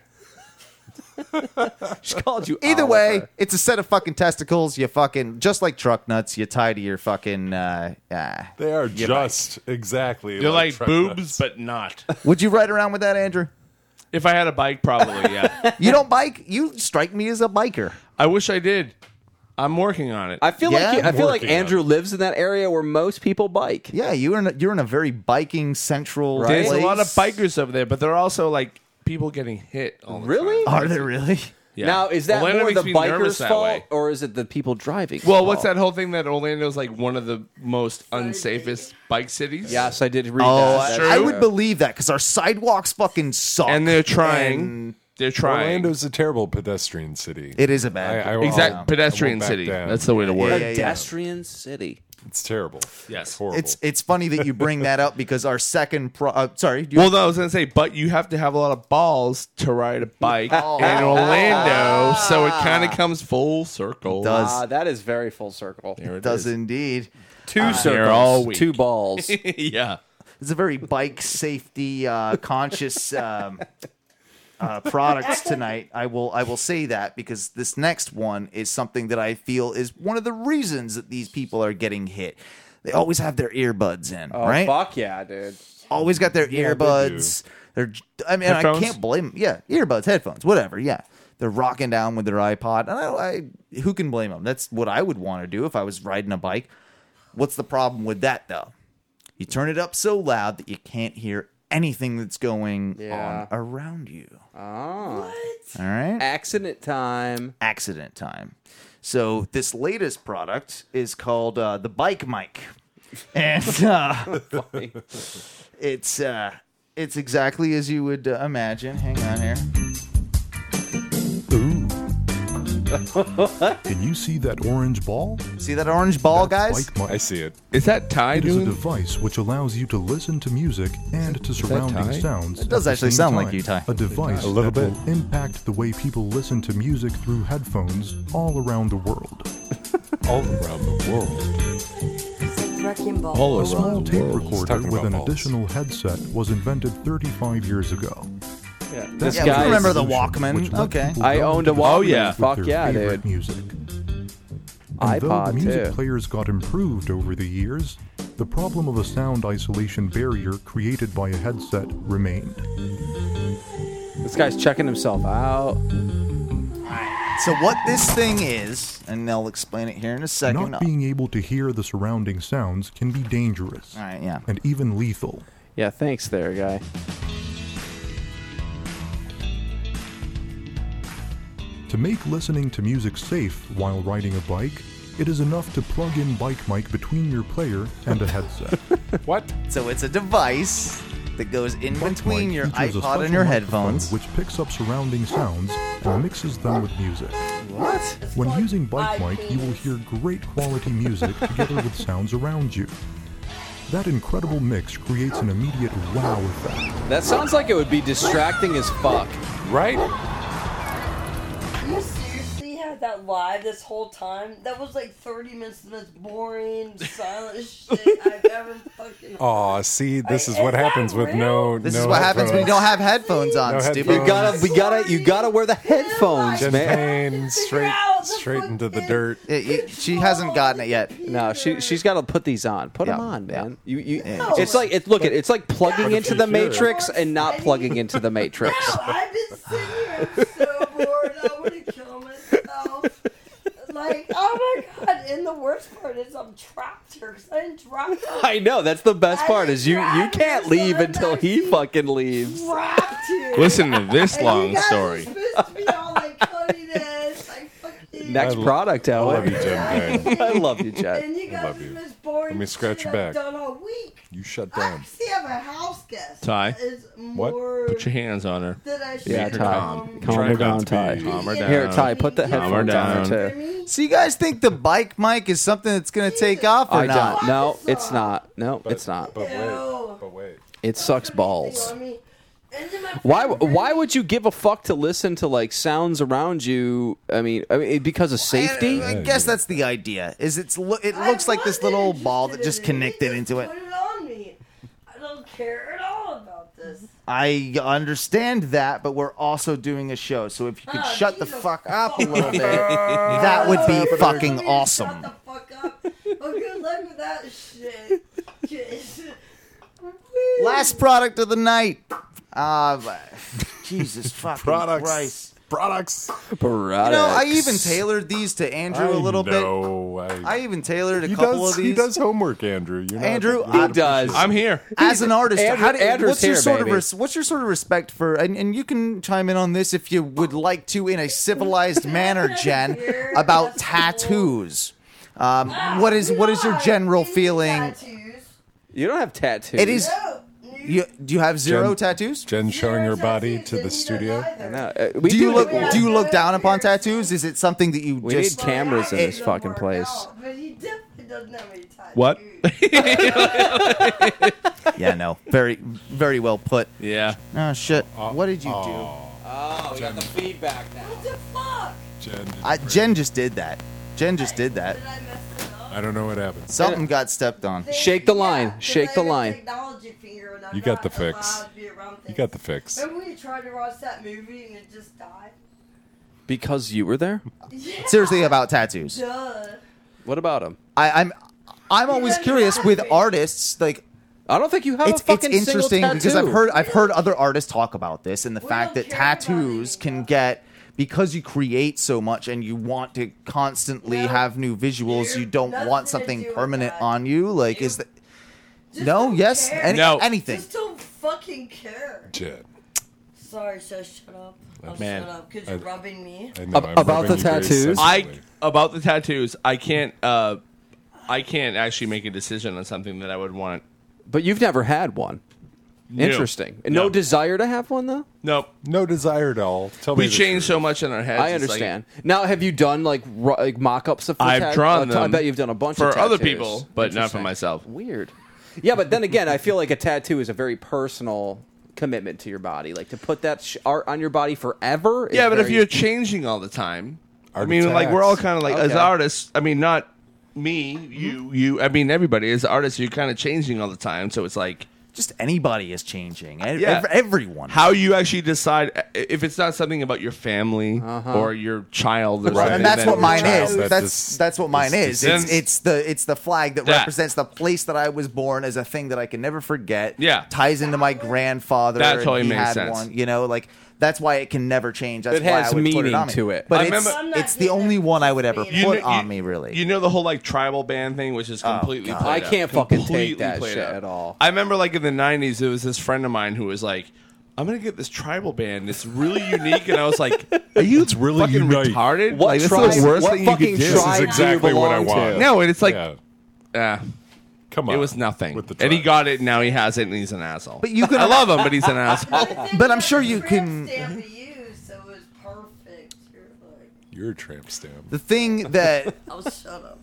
She called you. Either way, Oliver. it's a set of fucking testicles. You fucking just like truck nuts. You tie to your fucking. Uh, uh, They are your just exactly. They're like truck boobs, nuts. but not. bike. Would you ride around with that, Andrew? If I had a bike, probably, yeah. You don't bike. You strike me as a biker. I wish I did. I'm working on it. I feel Yeah? like you, I feel like Working on Andrew it. lives in that area where most people bike. Yeah, you're in. A, you're in a very biking central. There's place. a lot of bikers over there, but there are also like people getting hit. All the Really? time. Are there really? Yeah. Now, is that Orlando more the makes me nervous bikers' that fault, way. or is it the people driving? Well, what's that whole thing that Orlando's like one of the most unsafest bike cities? Yes, I did read Oh, that. I, true. I would believe that because our sidewalks fucking suck, And they're trying. And They're trying. Orlando's a terrible pedestrian city. it is a bad. I- I- exact I pedestrian won't back city. down. That's the way to word Yeah, it. yeah, yeah. Pedestrian city. It's terrible. Yes. It's horrible. It's it's funny that you bring that up because our second pro. Uh, sorry, do you, Well, no, I was gonna say, but you have to have a lot of balls to ride a bike in Orlando, so it kind of comes full circle. Does. Ah, that is very full circle. There it does is. indeed. Two Here circles, all week. two balls. yeah. It's a very bike safety uh, conscious um, uh, products tonight. I will I will say that because this next one is something that I feel is one of the reasons that these people are getting hit. They always have their earbuds in, Oh, right? fuck yeah, dude. Always got their Yeah, they earbuds. They're, I mean, Headphones? I can't blame them. Yeah, earbuds, headphones, whatever. Yeah, they're rocking down with their iPod. And I, I, who can blame them? That's what I would want to do if I was riding a bike. What's the problem with that, though? You turn it up so loud that you can't hear anything that's going Yeah. on around you. Oh. All right? Accident time. Accident time. So this latest product is called uh, the Bike Mic. And uh, it's uh, it's exactly as you would uh, imagine. Hang on here. Can you see that orange ball? See that orange ball, That's guys? Bike Mic. I see it. Is that Ty It is a doing? device which allows you to listen to music and to surrounding Ty? sounds. It does at the actually same sound like time. you, Ty. A device A little that bit. will impact the way people listen to music through headphones all around the world. All around the world. It's like wrecking ball. All A around small the tape world. recorder talking with about an balls. additional headset was invented thirty-five years ago. Yeah. That This Yeah, we guy's. remember the solution, Walkman. which let Okay. people I go owned a into the Walkman. Oh, yeah. with Fuck their yeah, favorite dude. music. And though iPod, the music too. players got improved over the years, the problem of a sound isolation barrier created by a headset remained. This guy's checking himself out. So what this thing is, and I'll explain it here in a second. Not being able to hear the surrounding sounds can be dangerous All right, yeah. and even lethal. Yeah, thanks there, guy. To make listening to music safe while riding a bike, it is enough to plug in Bike Mic between your player and a headset. What? So it's a device that goes in Bike between Mic your features a iPod special and your microphone headphones. which picks up surrounding sounds and mixes them with music. What? When using Bike Mic, you will hear great quality music together with sounds around you. That incredible mix creates an immediate wow effect. That sounds like it would be distracting as fuck. Right? You seriously had that live this whole time? That was like thirty minutes of the most boring, silent shit I've ever fucking heard. Aw, see, this is Like, what is happens that with real? no This no is what happens when you don't headphones. have headphones on, No stupid. headphones. You gotta, we gotta, you gotta wear the headphones, Jen man. Payne straight, straight into the dirt. It- it- she hasn't gotten it yet. No, she she's got to put these on. Put Yeah. them on, man. You you. Yeah. It's like it's look at it's like plugging But if into you the hear it- Matrix and not plugging into the Matrix. No, I've been sitting here I'm so bored. I want to kill myself. Like, oh my god! And the worst part is I'm trapped here because I didn't drop her. I know that's the best I part is you you tried can't this leave on until that he scene. fucking leaves. Trapped here. Listen to this And long you guys story. Are supposed to be all like funny this, like fucking. Next I- product, I love you, Ellen. Jen Payne. I love you, Jet. And you guys love are you. the most boring Let me scratch shit your I've back. done all week. You shut I down. actually have a house guest. Ty? that is What? more Put your hands on her. that I should Yeah, have Ty. known. Calm Try her not down, to Ty. be- Calm her down. Here, Ty, put the Calm her headphones on down. her too. So you guys think the bike mic is something that's going to take off or I not? don't. No, it's not. No, it's not. But Ew. wait, but wait. It sucks balls. On me. And then my Why? friend Why Brittany- would you give a fuck to listen to like sounds around you? I mean, I mean because of safety. I, I guess that's the idea. Is it's lo- it looks like this little ball that just connected into it. Put it on me. I don't care at all about this. I understand that, but we're also doing a show, so if you could Ah, shut the Jesus fuck up a fuck. little bit, that would be fucking Shut awesome. the fuck up. Oh, good luck with that shit. Last product of the night. Uh, Jesus fucking Products. Christ. Products. You know, I even tailored these to Andrew a little bit. know. I, I even tailored a he couple does, of these. He does homework, Andrew. You're not- Andrew, you I- don't He does. appreciate I'm here. As an artist, Andrew- how do, Andrew's what's your here, sort baby. of res- what's your sort of respect for? And, and you can chime in on this if you would like to, in a civilized manner, Jen, about tattoos. Um, what is what is your general feeling? You don't have tattoos. It is. You, do you have zero Jen- tattoos? Jen showing her body to the studio. I know. Uh, we Do you look it. do you look down upon tattoos? Is it something that you We just need cameras in it- this fucking place. But he definitely doesn't have any tattoos. What? Yeah, no. Very very well put. Yeah. Oh shit. What did you do? Oh, we got the feedback now. What the fuck? Jen, did I, great. Jen just did that. Jen just did that. Did I mess it up? I don't know what happened. Something got stepped on. Shake the line. Yeah, 'cause Shake I the have a line. technology finger and I'm You got not the fix. allowed to be around You things. got the fix. Remember when you tried to watch that movie and it just died? Because you were there. Yeah. Seriously about tattoos. Duh. What about him? I, I'm I'm always curious with artists, like I don't think you have it's a fucking it's interesting single because I've tattoo. heard I've heard other artists talk about this and the We fact don't that care about tattoos it can anymore. get because you create so much and you want to constantly No. have new visuals, you don't Nothing want to something do with permanent that. on you. Like is that Just no? don't Yes? care. Any, No. anything. Just don't fucking care. Jen. Sorry, so shut up. I'll Man. shut up because you're I- rubbing me. I know, Ab- I'm about rubbing the you very tattoos? I sensibly. about the tattoos. I can't. Uh, I can't actually make a decision on something that I would want. But you've never had one. No. Interesting. No. No. desire to have one though. Nope. No desire at all. Tell me We the change truth. so much in our heads. I it's like- understand. Now, have you done like, ru- like mock-ups of? the I've tat- drawn uh, I them bet you've done a bunch for of other tattoos. people, but not for Interesting. myself. Weird. Yeah, but then again, I feel like a tattoo is a very personal commitment to your body. Like to put that sh- art on your body forever. Is Yeah, but if very- you're changing all the time, I Art mean, like we're all kind of like as Okay. artists. I mean, not me, you, you. I mean, everybody as artists, you're kind of changing all the time. So it's like Just anybody is changing. Ev- Yeah. ev- everyone. how you actually decide if it's not something about your family Uh-huh. or your child, or Right. something, And that's then what your mine child- is. That That's dis- that's what mine dis- is. It's, dis- it's the it's the flag that, That. represents the place that I was born as a thing that I can never forget. Yeah. ties into my grandfather. That and totally he makes had sense. One, you know, like that's why it can never change. That's It why has I would put it meaning on me. to it. But I it's remember- I'm not it's the getting only that one I would ever You put know- on me. Really. You know the whole like tribal band thing, which is completely. God. played I can't out. fucking take Completely that played shit out. at all. I remember like in the nineties, there was this friend of mine who was like, "I'm gonna get this tribal band. It's really unique," and I was like, "Are you It's really fucking unique. retarded? What like, this tribe- is the worst what thing you fucking could do." This tribe is do you exactly what I belong want. to? No, and it's like, Yeah. ah, Come on. it was nothing. With the And he tribe. got it, and now he has it, and he's an asshole. But you could- I love him, but he's an asshole. But I'm sure you can- Stamp to you, so it was perfect. You're like, You're a tramp stamp. The thing that Oh, shut up.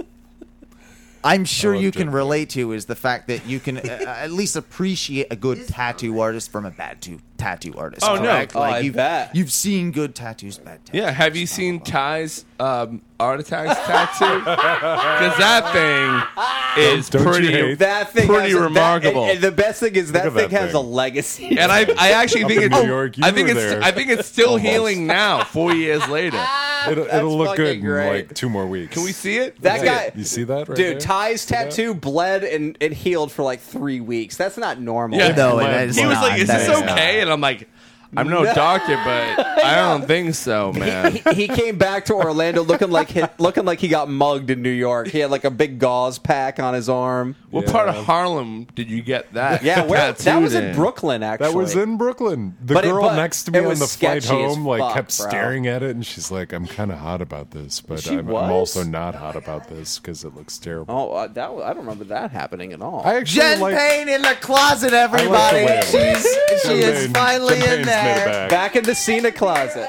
I'm sure I you love can Jen relate to is the fact that you can uh, at least appreciate a good tattoo artist from a bad to- tattoo artist. Oh, no. correct? Oh, like I you've, bet. you've seen good tattoos, bad tattoos. Yeah, have you seen Ty's um, Art Attacks tattoo? Because that thing is Don't you pretty, hate- That thing pretty has a- that- remarkable. and, and the best thing is that at thing that has thing. a legacy. and I, I actually Up think in it's, New York, you I think were it's, there. I think it's still Almost. healing now, four years later. It'll, it'll look fucking good in great. like two more weeks. Can we see it? That See guy, it. You see that right dude. there? Ty's See that? tattoo bled and it healed for like three weeks. That's not normal. Yeah. No, Glad- that is He was not. like, "Is That this is okay?" not. And I'm like, "I'm no doctor, but I don't think so, man." He, he came back to Orlando looking like he, looking like he got mugged in New York. He had like a big gauze pack on his arm. What Yeah. part of Harlem did you get that? Yeah, where, that tattooed was in in? Brooklyn. Actually, That was in Brooklyn. The But it- girl but next to me it on was the flight sketchy as home like fuck, kept bro. staring at it, and she's like, "I'm kind of hot about this, but She I'm, was? I'm also not hot about this because it looks terrible." Oh, uh, that was, I don't remember that happening at all. I actually Jen like. Payne in the closet, I like the everybody. way it She's looks. she Jen is Payne- finally Jen in Payne's made it there. back. Back in the Cena closet.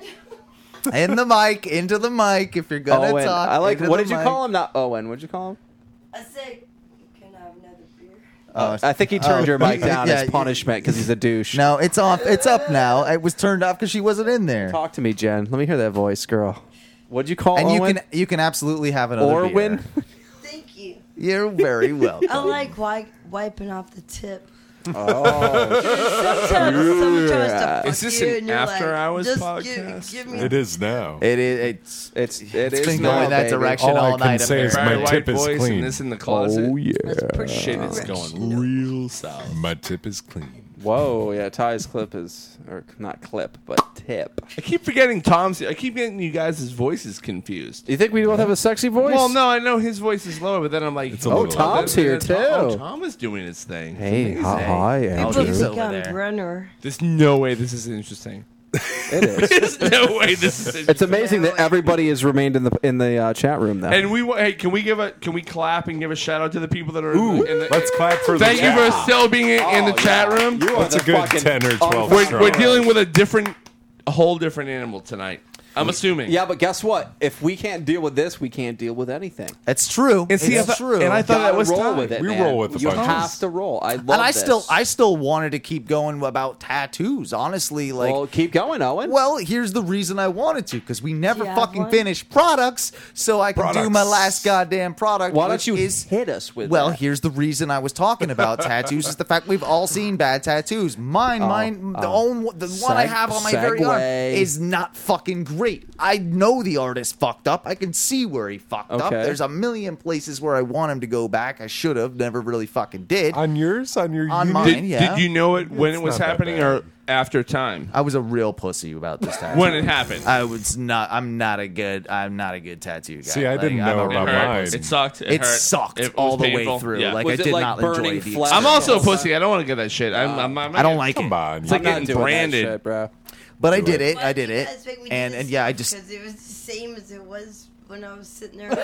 In the mic, into the mic. If you're gonna Owen, talk, I like. into What the did you mic. call him? Not Owen. What'd you call him? I said, can I have another beer? Oh, I think he turned oh, your mic down yeah, as punishment because he's a douche. No, it's off. It's up now. It was turned off because she wasn't in there. Talk to me, Jen. Let me hear that voice, girl. What'd you call And you Owen? can you can absolutely have another Orwin? beer. Thank you. You're very welcome. I like wi- wiping off the tip. Oh, Sometimes someone tries to fuck Is this you an and you're after like, hours just podcast? Give, give me It is now. it is. It's it's it is been now, going that baby. direction All I all can night. say is apparently. my Barry tip White is voice clean. and this in the closet. Oh yeah. That's pretty Shit is rich. going real south. My tip is clean. Whoa, yeah. Ty's clip is, or not clip, but tip. I keep forgetting Tom's. I keep getting you guys' voices confused. Do you think we both have a sexy voice? Well, no, I know his voice is lower, but then I'm like, It's a Oh, little- Tom's here Tom- Oh, too. Tom is doing his thing. It's Hey, amazing. hi, People Andrew. think Over I'm there. Brenner. There's no way this is interesting. It is. There's no way this is interesting. It's amazing that everybody has remained in the in the uh, chat room. Though. And we wa- hey, can we give a can we clap and give a shout out to the people that are Ooh, in the, let's clap for Thank the you for chat. still being in, in the Oh, chat yeah. room. You are That's a the good fucking ten or twelve We're, strong. we're dealing with a different, a whole different animal tonight. I'm assuming. Yeah, but guess what? If we can't deal with this, we can't deal with anything. It's true. And see, I it's thought- true. and I thought that Gotta was roll time. with it. We man. roll with the You punches. have to roll. I love and I this. still I still wanted to keep going about tattoos. Honestly, like. well, keep going, Owen. Well, here's the reason I wanted to, because we never Do you have fucking one? finish products, so I can do Products. my last goddamn product. why which don't you is hit us with? Well, that? here's the reason I was talking about tattoos is the fact we've all seen bad tattoos. Mine, Oh, mine, the oh. own, the one I Seg- have on my very arm segue. is not fucking great. I know the artist fucked up. I can see where he fucked up. Okay. There's a million places where I want him to go back. I should have, never really fucking did. On yours? On your On unique- mine. Did, yeah. did you know it when It's it was not that happening bad. or after time? I was a real pussy about this tattoo. When it happened. I was not. I'm not a good. I'm not a good tattoo guy. See, I didn't I'm know a It about real hurt. mine. pussy. It sucked. It, It hurt. sucked It was all the painful. way through. Yeah. Like Was I it did like not burning enjoy the. flesh? I'm also a Yes. pussy. I don't want to get that shit. I'm, I'm, I'm, I don't like Come it. on. It's like I'm not getting doing branded. that shit, bro. But I did it. Why I did did you it. guys make me do And this and yeah, I stuff? just. Because it was the same as it was when I was sitting there.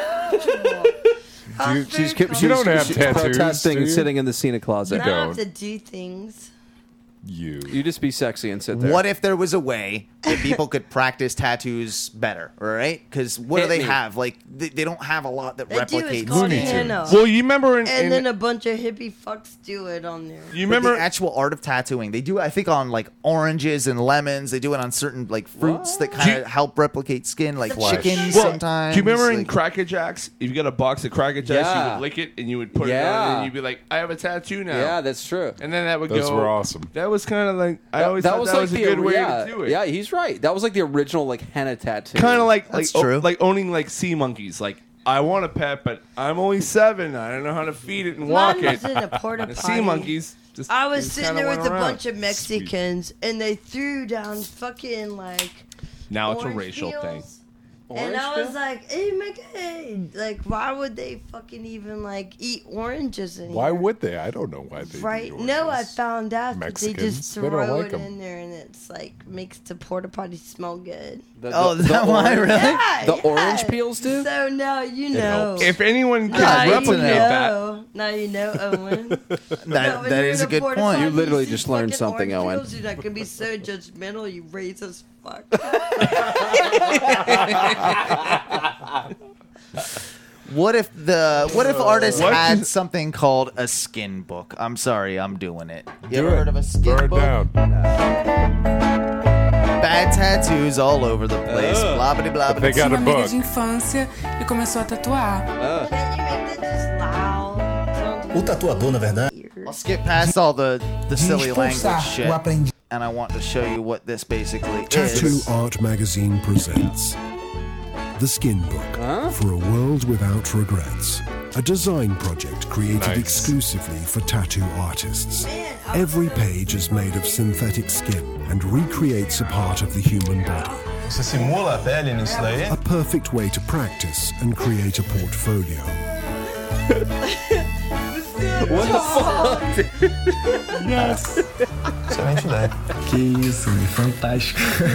I was She's, very she's, You don't have she's tattoos, protesting do and you? sitting in the Cena closet. Now I have don't. to do things. You. You just be sexy and sit there. What if there was a way that people could practice tattoos better? All right, because what Hit do they me. have? Like they, they don't have a lot that They do. replicates. It's called Looney Tunes. henna. Well, you remember in, And in- then a bunch of hippie fucks do it on there. you But remember the actual art of tattooing, they do. I think on like oranges and lemons. They do it on certain like fruits that Do kind you- of help replicate skin, like Flesh. chicken. Well, sometimes. do you remember in like- Cracker Jacks? If you got a box of Cracker Jacks, you Yeah. would lick it and you would put it Yeah. on, and you'd be like, "I have a tattoo now." Yeah, that's true. and then that would Those go. were awesome. That was kind of like I always that thought was that like was a the good way yeah, to do it. Yeah, he's right. That was like the original like henna tattoo. Kind of like That's like true. O- like owning like sea monkeys. Like I want a pet, but I'm only seven. I don't know how to feed it and walk Mine it. was in a porta The potty. sea monkeys. Just, I was just sitting kinda there with went a around. bunch of Mexicans, and they threw down fucking like. Now it's a orange racial peels. thing. And Orange I was peel? like, "Hey, McKay, like, why would they fucking even like eat oranges in Why here?" would they? I don't know why they. do Right? yours. No, I found out that they Mexicans, just they don't throw like it 'em. in there, and it's like makes the porta potty smell good. The, Oh, is that why? orange- Really? Yeah, The yeah. orange peels do? So now you know. If anyone can now you replicate that, know. Now you know, Owen. That, Now, when that you're is in a good porta point. potty, You literally see just learned fucking something, orange Owen. peels, you're not gonna be so judgmental. You racist fuck? What if the what if artists What? had something called a skin book? I'm sorry, I'm doing it. You Do ever it. heard of a skin Burn book? down. Bad tattoos all over the place. Uh, Blah blah blah. They got a Uma amiga book. de infância e começou a tatuar. Can't you make that just loud? O tatuador, na verdade. I'll skip past all the the silly language Expulsar shit, o aprendiz. and I want to show you what this basically Tattoo is. Art Magazine presents The Skin Book for a World Without Regrets. A design project created Nice. exclusively for tattoo artists. Every page is made of synthetic skin and recreates a part of the human body. Você simula a pele nisso daí? A perfect way to practice and create a portfolio. What the fuck? Yes. Excelente ideia. Que isso, fantástico.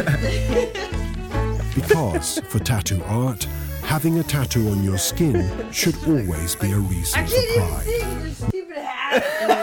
Because for tattoo art, having a tattoo on your skin should always be a reason I for can't even pride. see with your stupid hat.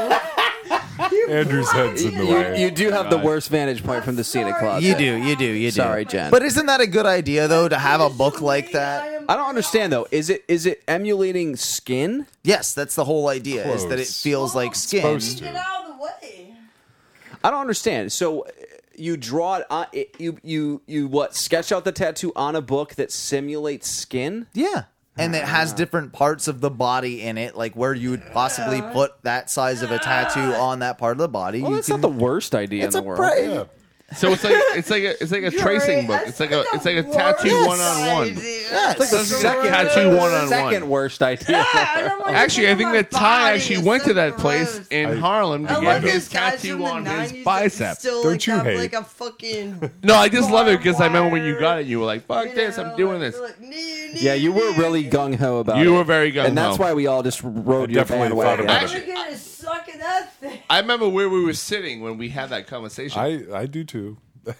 Andrew's head's in the You, way. you do have the worst vantage point from the scenic closet. You do, you do, you do. Sorry, Jen. But isn't that a good idea though to have a book like that? I don't understand though. Is it is it emulating skin? Yes, that's the whole idea. Is that it Close. feels like skin. Supposed Get to. out of the way. I don't understand. So uh, you draw it on it, you you you what? Sketch out the tattoo on a book that simulates skin? Yeah. And it has different parts of the body in it, like where you would possibly put that size of a tattoo on that part of the body. Well, you that's can, not the worst idea it's in a the world. pra- Yeah. So it's like it's like a it's like a tracing book. It's like a it's like a tattoo one on one. Yeah, It's like the It's second, tattoo one-on-one. second worst idea. Actually, I think that Ty actually went to that place gross. in I- Harlem to I get love his those guys tattoo from the on his nineties that bicep. Still Don't like you have hate? like a fucking. No, I just love it because I remember barbed when you got it, you were like, "Fuck you this, know, I'm doing like, this." like, "Nee, nee, Yeah, you were nee, really nee." gung ho about it. You were very gung-ho. and that's why we all just rode I your definitely bandwagon. thought about I'm gonna suck at that thing. I remember where we were sitting when we had that conversation. I, I do too.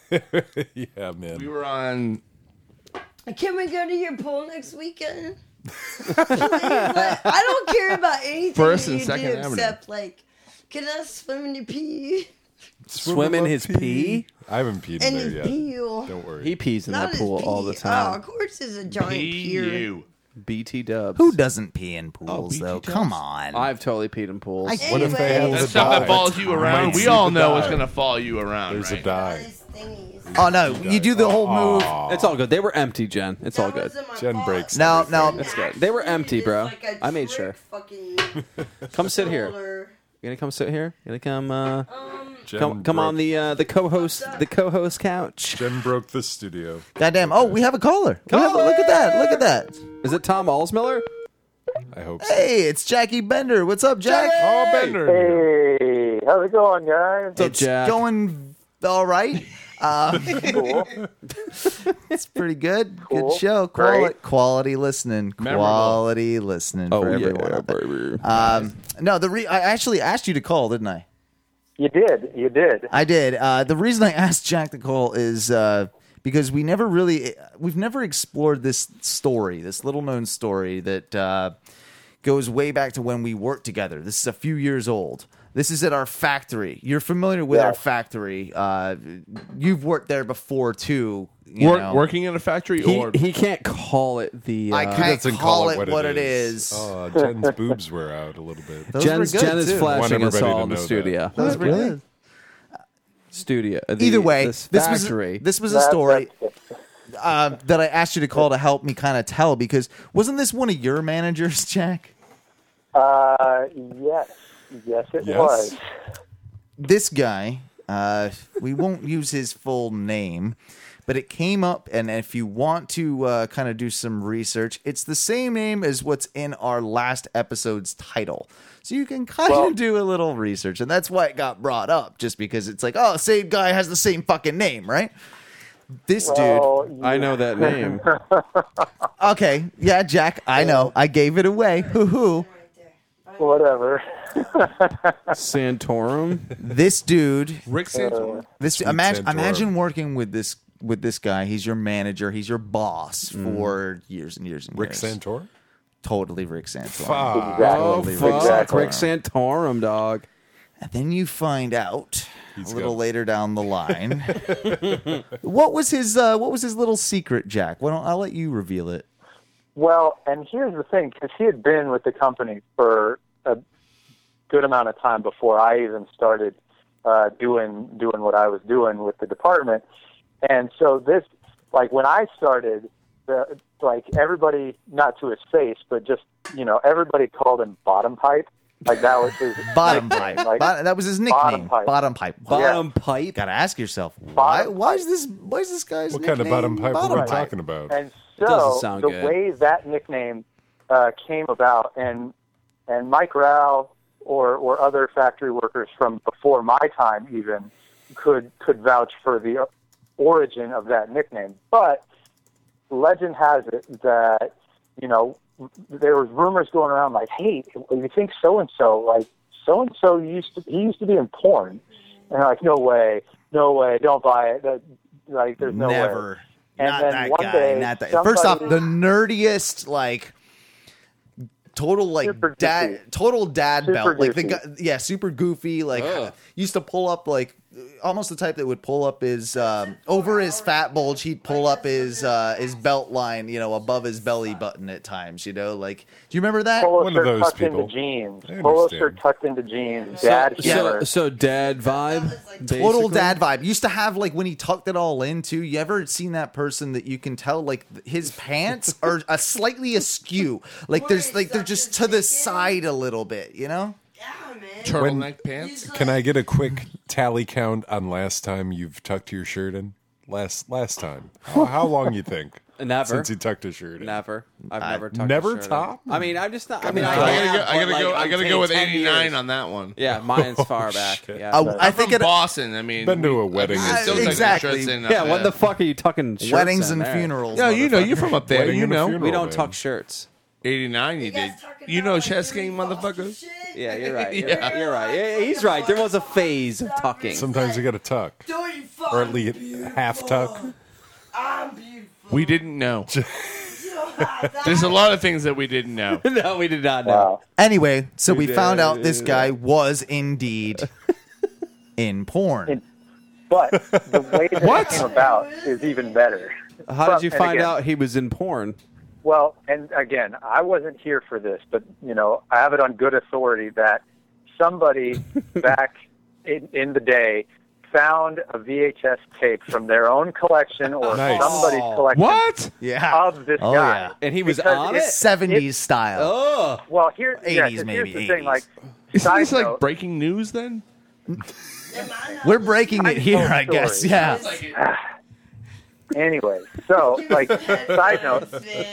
Yeah, man. we were on. Can we go to your pool next weekend? Please, like, I don't care about anything First that and you Second do Avenue. except like, can I swim in your pee? Swim in his pee? I haven't peed in And there his yet. peel. Don't worry. He pees in Not that his pool pee. all the Oh, time. of course, it's a giant peer. you. B T dubs. Who doesn't pee in pools Oh, B T though? dubs? Come on. I've totally peed in pools. I- What if they have Anyways. the That stuff that dive? follows you around, Might we see all the know it's dive. going to follow you around, There's right? a dive. These thingies. Oh no, you do the whole move. It's all good. They were empty, Jen. It's all That good. wasn't my Jen fault. breaks Now, everything. now, It's good. They were empty, It's bro. like a I made trick sure. Fucking Come sit here. roller. You gonna come sit here? You gonna come? Uh, Um, Jen come, come on broke- the uh, the co-host the co-host couch. Jen broke the studio. goddamn. Oh, we have a caller. We have a- look at that. Look at that. Is it Tom Allsmiller? I hope so. Hey, it's Jackie Bender. What's up, Jack? Oh, Bender. Hey, how's it going, guys? What's up, It's Jack? going all right. Um, Cool. it's pretty good. Cool. Good show. Quali- Great. quality listening. Memorable. Quality listening Oh for yeah, everyone. out there. baby. Um, no, the re- I actually asked you to call, didn't I? You did. You did. I did. Uh, the reason I asked Jack to call is uh, because we never really, we've never explored this story, this little known story that uh, goes way back to when we worked together. This is a few years old. This is at our factory. You're familiar with Yeah. our factory. Uh, you've worked there before too. You Work, know. working in a factory He, or he can't call it the. Uh, I He can't doesn't call, call it what it is. Oh, Jen's boobs were out a little bit. Those Jen's, were good, Jen is too. flashing Want us everybody all to in the know that. studio. Those were good. Studio. uh, the- Either way, this this was factory. this was a That- story that's- uh, that I asked you to call to help me kind of tell, because wasn't this one of your managers, Jack? Uh, yes. Yes, it Yes. was. This guy, uh, we won't use his full name, but it came up, and if you want to uh, kind of do some research, it's the same name as what's in our last episode's title. So you can kind Well- of do a little research, and that's why it got brought up, just because it's like, oh, same guy has the same fucking name, right? This Well, dude. I know that name. Okay, yeah, Jack, I know. I gave it away. Hoo hoo. Whatever. Santorum. This dude, Rick Santorum. this Sweet imagine Santorum. imagine working with this with this guy. He's your manager. He's your boss for years and years and Rick years. Santor? Totally Rick Santorum. Fuck. Exactly. Oh Totally fuck, Exactly. Rick Santorum, dog. And then you find out He's a little got- later down the line. What was his uh, What was his little secret, Jack? Why don't I'll let you reveal it? Well, and here's the thing, because he had been with the company for a good amount of time before I even started uh, doing doing what I was doing with the department. And so this, like when I started, the, like everybody, not to his face, but just, you know, everybody called him Bottom Pipe. Like that was his Bottom nickname. pipe. Like, Bottom- that was his nickname. Bottom Pipe. Bottom pipe. Bottom pipe. Got to ask yourself why? Why is this? Why is this guy's? What kind of nickname bottom pipe bottom are we talking about? And doesn't so sound the good. way that nickname uh, came about, and and Mike Rao or or other factory workers from before my time even could could vouch for the origin of that nickname. But legend has it that, you know, there was rumors going around like, hey, you think so and so, like so and so used to he used to be in porn, and they're like, no way, no way, don't buy it. That, like, there's no way. Never. And not then that one guy. day, not that. First off, somebody- the nerdiest, like, total like Super dad, goofy. total dad Super belt. Like the goofy. guy, yeah, super goofy. Like Ugh. used to pull up like almost the type that would pull up his um, over his fat bulge. He'd pull up his uh, his belt line, you know, above his belly button at times. You know, like do you remember that? Polo One of shirt those tucked people. into jeans. I Polo understand. shirt tucked into jeans. So, Dad so, humor. so dad vibe. Total basically? dad vibe. Used to have like when he tucked it all into. You ever seen that person that you can tell like th- his pants are a slightly askew, like there's like they're just to the side a little bit, you know? Turtleneck pants. Can I get a quick tally count on last time you've tucked your shirt in? Last last time. How, how long you think? Never. Since he tucked his shirt in. Never. I've Uh, never tucked never a shirt in. top? I mean, I'm just not. I mean, I I, gotta have, go. I but, gotta like, go. I I'm gotta saying go with ten eighty-nine years. on that one. Yeah, mine's far back. Yeah. I, I I'm think from it, Boston. I mean, Been to a we- wedding. we still take Exactly. shirts in, uh, Yeah, what the fuck are you tucking shirts weddings in and there? funerals. Yeah, you know, motherfucker. you're from up there. Wedding You and a know, funeral. We don't man. tuck shirts. eighty-nine. You did. You know, chess game, motherfucker. Yeah, you're right. You're, Yeah. right. you're right. Yeah, he's right. There was a phase of tucking. Sometimes you got to tuck, Don't you or at least half tuck. I'm beautiful. We didn't know. You don't have that. There's a lot of things that we didn't know. No, we did not know. Wow. Anyway, so we Yeah, found out yeah, this yeah. guy was indeed in porn. In- But the way that What? it came about is even better. How But- did you and find again- out he was in porn? Well, and again, I wasn't here for this, but, you know, I have it on good authority that somebody back in, in the day found a V H S tape from their own collection or Nice. somebody's collection What? Yeah. of this Oh, guy. yeah. And he was Because on it's it? seventies style. Oh. Well, here, yeah, eighties 'cause maybe, here's the thing, eighties. like, Isn't side this like note- breaking news then? We're breaking it here, told I guess. stories. Yeah. Anyway, so like side note,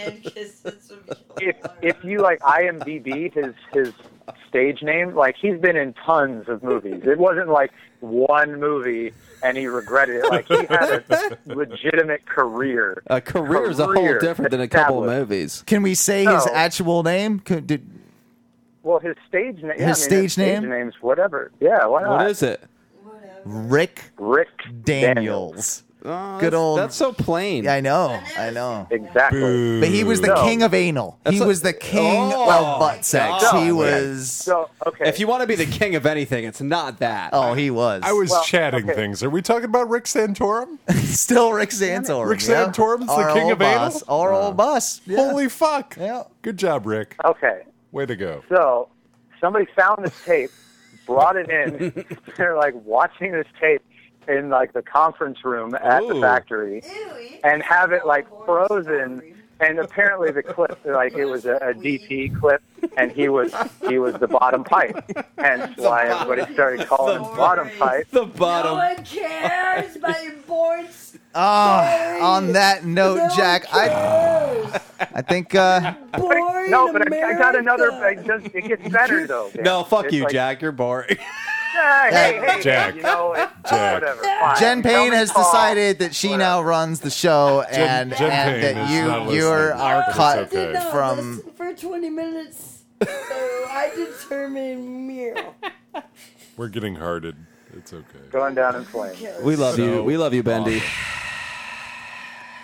if if you like I M D B his his stage name, like he's been in tons of movies. It wasn't like one movie and he regretted it. Like he had a legitimate career. A career is a whole Career different than a couple of established. movies. Can we say his No. actual name? Could, did, Well, his stage name. His stage name? name's whatever. Yeah, why not? What is it? Rick Rick Daniels. Oh, Good that's- old. That's so plain. I know. I know. Exactly. But he was the No. king of anal. That's he a- was the king Oh, of butt sex. God. He Okay. was. So okay. If you want to be the king of anything, it's not that. Oh, he was. I was Well, chatting okay. things. Are we talking about Rick Santorum? still Rick Santorum. Rick yeah. Santorum's the Our king old of anal? boss. Our old boss. Yeah. Holy fuck! Yeah. Good job, Rick. okay. Way to go. So somebody found this tape, brought it in. They're like watching this tape in like the conference room at the Ooh. factory, and have it like frozen. And apparently the clip, like it was a, a D P clip, and he was he was the bottom pipe. Hence why everybody started calling him bottom pipe. The No bottom. one cares about your born Oh, on that note, No Jack, one I cares. I think uh, Boring No, but I, I got another. America. It, just, it gets better though. Dan. No, fuck It's you, like, Jack. You're boring. Hey, hey, hey, Jack. You know, it, Jack. whatever. Fine. Jen Tell Payne me has Paul. decided that she now runs the show, and Jen and Payne that is you not you're listening, are but it's cut okay. Did not from. listen for twenty minutes. So I determine meal. We're getting hearted. It's okay. Going down in flames. We love So- you. We love you, Bendy.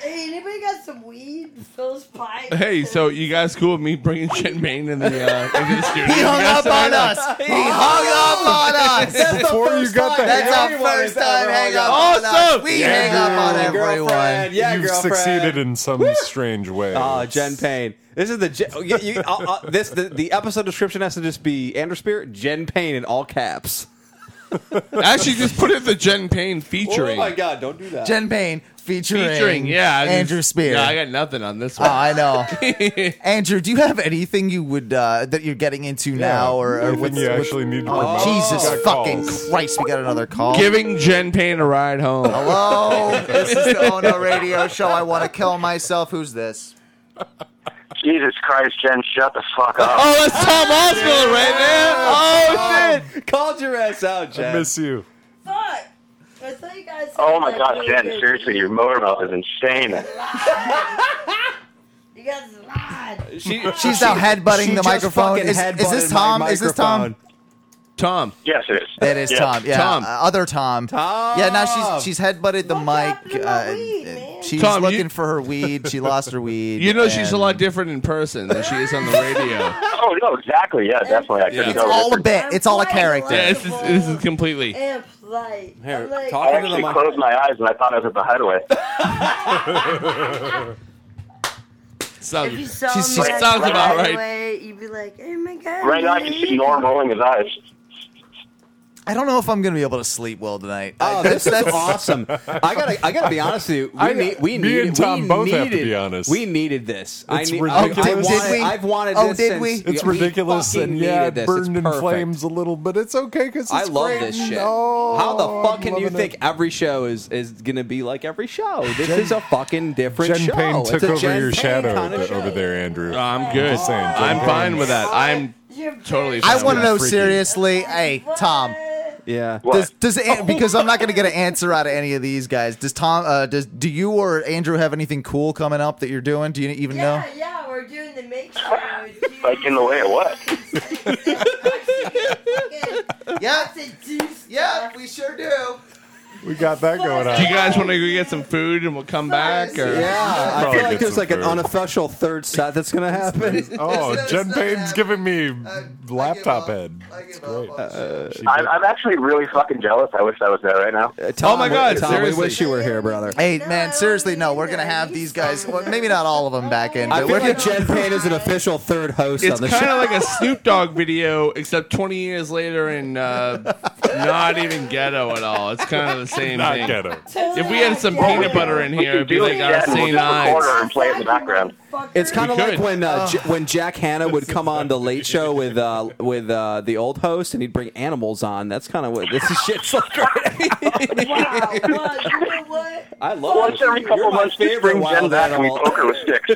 Hey, anybody got some weed? Phil's pipe. Hey, so you guys cool with me bringing Jen Payne in the, uh, into the studio? He hung up on us. He hung up on us. That's Before you got the That's hang our first time hang up on us. Awesome. We hang up on everyone. Yeah, You've girlfriend. succeeded in some strange way. Oh, Jen Payne. This is the Jen- you, you, uh, uh, this the, the episode description has to just be Andrew Spirit, Jen Payne in all caps. Actually, just put it the Jen Payne featuring. Oh my God! Don't do that. Jen Payne featuring, Featuring, yeah. I Andrew just- Spear. Yeah, I got nothing on this Oh, one. I know. Andrew, do you have anything you would uh, that you're getting into now, or, or anything what's- you what- actually need to Oh, promote? Jesus We got fucking calls. Christ! We got another call. Giving Jen Payne a ride home. Hello, this is the Oh No Radio Show. I want to kill myself. Who's this? Jesus Christ, Jen, shut the fuck up. Oh, that's Tom Oswald right there. Oh, shit. Called your ass out, Jen. I miss you. Fuck! I thought you guys. Oh my said God, that Jen, really seriously, your motor mouth is insane. You guys lied. She, She's now headbutting she the just microphone. fucking Is, is this headbutted my Tom? Is this Tom? microphone. Tom. Yes, it is. That is Yeah. Tom. Yeah, Tom. uh, other Tom. Tom. Yeah, now she's she's headbutted the mic. happened to my Uh, weed, man? she's Tom, looking you- for her weed. She lost her weed. You know she's a and- lot different in person than she is on the radio. Oh, no, exactly. Yeah, definitely. I couldn't It's go all a different. bit. It's all a character. Yeah, this is, this is completely. And polite. Here, I'm like, talk I into the actually mic. closed my eyes and I thought I was at the hideaway. Sounds, if you saw She's- me she's- at sounds the about right. highway, you'd be like, "Oh my God!" Right now, I can see Norm rolling his eyes. I don't know if I'm going to be able to sleep well tonight. Oh, I- this is awesome! I gotta, I gotta be honest with you. We I- need, we me needed, and Tom we both needed, have to be honest. We needed this. It's I need, ridiculous. I, I Did- wanted, did we? I've wanted Oh, this did since, we? It's we ridiculous, fucking and yeah, needed it this. burned It's in perfect. flames a little, but it's okay because I love this shit. No, How the fuck can you loving think it. every show is, is gonna be like every show? This is a fucking different Jen show. Payne It's took a over Jen your Payne shadow kinda over, show. over there, Andrew. Oh, I'm good. Just saying, Jen I'm Payne. fine with that. I'm totally fine I want to with know that. seriously. Hey, Tom. Yeah. Does does it, because I'm not going to get an answer out of any of these guys. Does Tom? Uh, does do you or Andrew have anything cool coming up that you're doing? Do you even know? Yeah, yeah, we're doing the make show. Like in the way of what? Yeah, yeah, we sure do. We got that going on. Do you guys want to go get some food and we'll come back? Or? Yeah, I Probably feel like get there's some like an food. unofficial third set that's gonna happen. Oh, It's- Jen it's not Payne's happening. giving me Uh, laptop I give up. head. I give It's up. great. Uh, She I'm, did- I'm actually really fucking jealous. I wish I was there right now. Uh, Tom, Oh my God, Tom, seriously. we wish you were here, brother. Hey man, seriously, no, we're gonna have these guys. Well, maybe not all of them back in, I but feel we're like gonna. Jen Payne is an official third host It's on the kind show. of like a Snoop Dogg video, except twenty years later and uh, not even ghetto at all. It's kind of the same Not thing. ghetto. If we had some peanut butter in We here, can it'd be do like it our again. We'll Saint just record her Ives. and play it in the background. It's kind of We like could. when uh, J- when Jack Hanna would come on the Late Show with uh, with uh, the old host, and he'd bring animals on. That's kind of what this is shit's like. Right? Wow, wow, you know what? I love Once it. every couple You're my months, just favorite bring Jen wild back and we animal. poke her with sticks.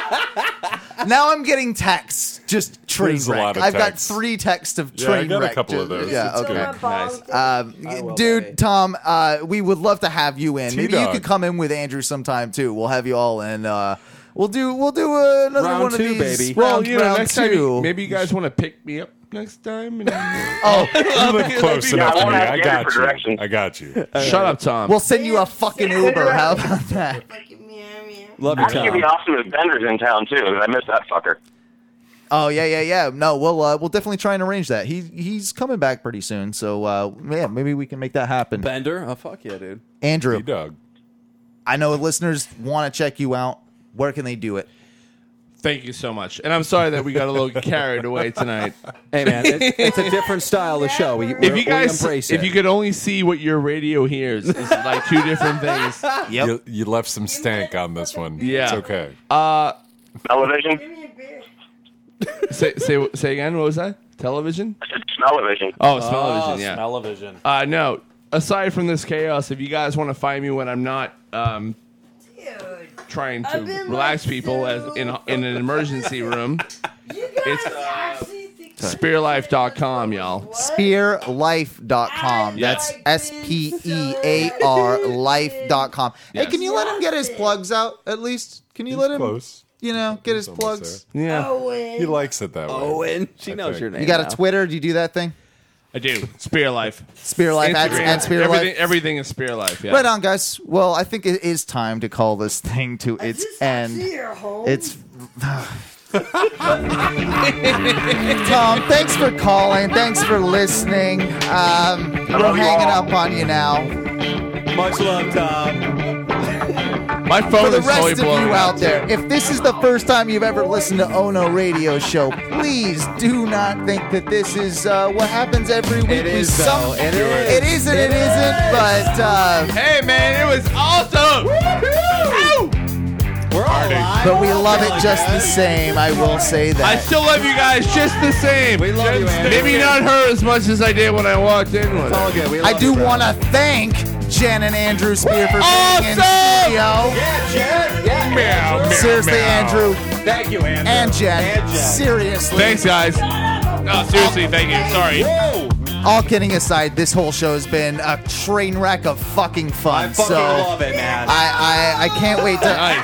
Now I'm getting texts, just train There's a wreck. lot of I've got texts. three texts of Yeah, train I got a wreck. couple of just- those. Yeah, It's okay. good. Nice. Um, I will, dude, baby. Tom, uh, we would love to have you in. Maybe you T-Dog. could come in with Andrew sometime too. We'll have you all in. Uh, we'll do we'll do uh, another Round one two, of these. baby. Well, Round, you know, round next two. time, you, maybe you guys want to pick me up next time. And, Oh, You live close enough I to won't me. ask I Andrew got for you. directions. I got you. Shut up, Tom. we'll send you a fucking Uber. How about that? Fucking meow, meow. Love you, Actually, it'd be Tom. awesome if Bender's in town too. 'Cause I miss that fucker. Oh yeah, yeah, yeah. No, we'll uh, we'll definitely try and arrange that. He he's coming back pretty soon, so uh, yeah, maybe we can make that happen. Bender? Oh fuck yeah, dude. Andrew, T-Dog. I know listeners want to check you out. Where can they do it? Thank you so much. And I'm sorry that we got a little carried away tonight. Hey man, it, it's a different style of show. We, If we're- you guys, we embrace if it. you could only see what your radio hears, it's like two different things. Yep. You, you left some stank on this one. Yeah. It's okay. Uh, Television? Give me a beer. say say say again. What was that? Television? Television. Oh, television. Yeah. Smell-o-vision. Uh, no. Aside from this chaos, if you guys want to find me when I'm not um, Dude, trying I've to been, relax like, people as so- in in an emergency room, you guys It's, uh, actually think spear life dot com, y'all. spear life dot com. Yeah. That's S P E A R life dot com. Hey, Yes. can you let him get his plugs out at least? Can you He's let him, close. you know, get his almost plugs? Yeah. Owen. He likes it that way. Owen. She I knows think. your name. You got a now. Twitter? Do you do that thing? I do. Spear Life. Spear Life at, Instagram. at Spear everything, Life. Everything is Spear Life. Yeah. Right on, guys. Well, I think it is time to call this thing to its end. It's. Tom, thanks for calling. Thanks for listening. Um, we're hanging up on you now. Much love, Tom. My phone For the is totally rest of blowing you up. out there, if this is the first time you've ever listened to Ono Radio Show, please do not think that this is uh, what happens every week. It We is, some- though. It is. It isn't. It It isn't. But uh, Hey, man, it was awesome. We're all alive. but we love it just the same. I will say I that. still love you guys just the same. We love you, Andrew. Maybe not her as much as I did when I walked in with It's all her. good. We I love do you, bro. want to thank Jen and Andrew Spear for being in Awesome! studio. Yeah, Jen. Yeah. Meow, meow, Seriously, meow. Andrew Thank you, Andrew. and Jen. And Jen. Seriously. Thanks, guys. No, seriously, thank you. Sorry. Whoa. All kidding aside, this whole show has been a train wreck of fucking fun. I fucking so love it, man. I, I I can't wait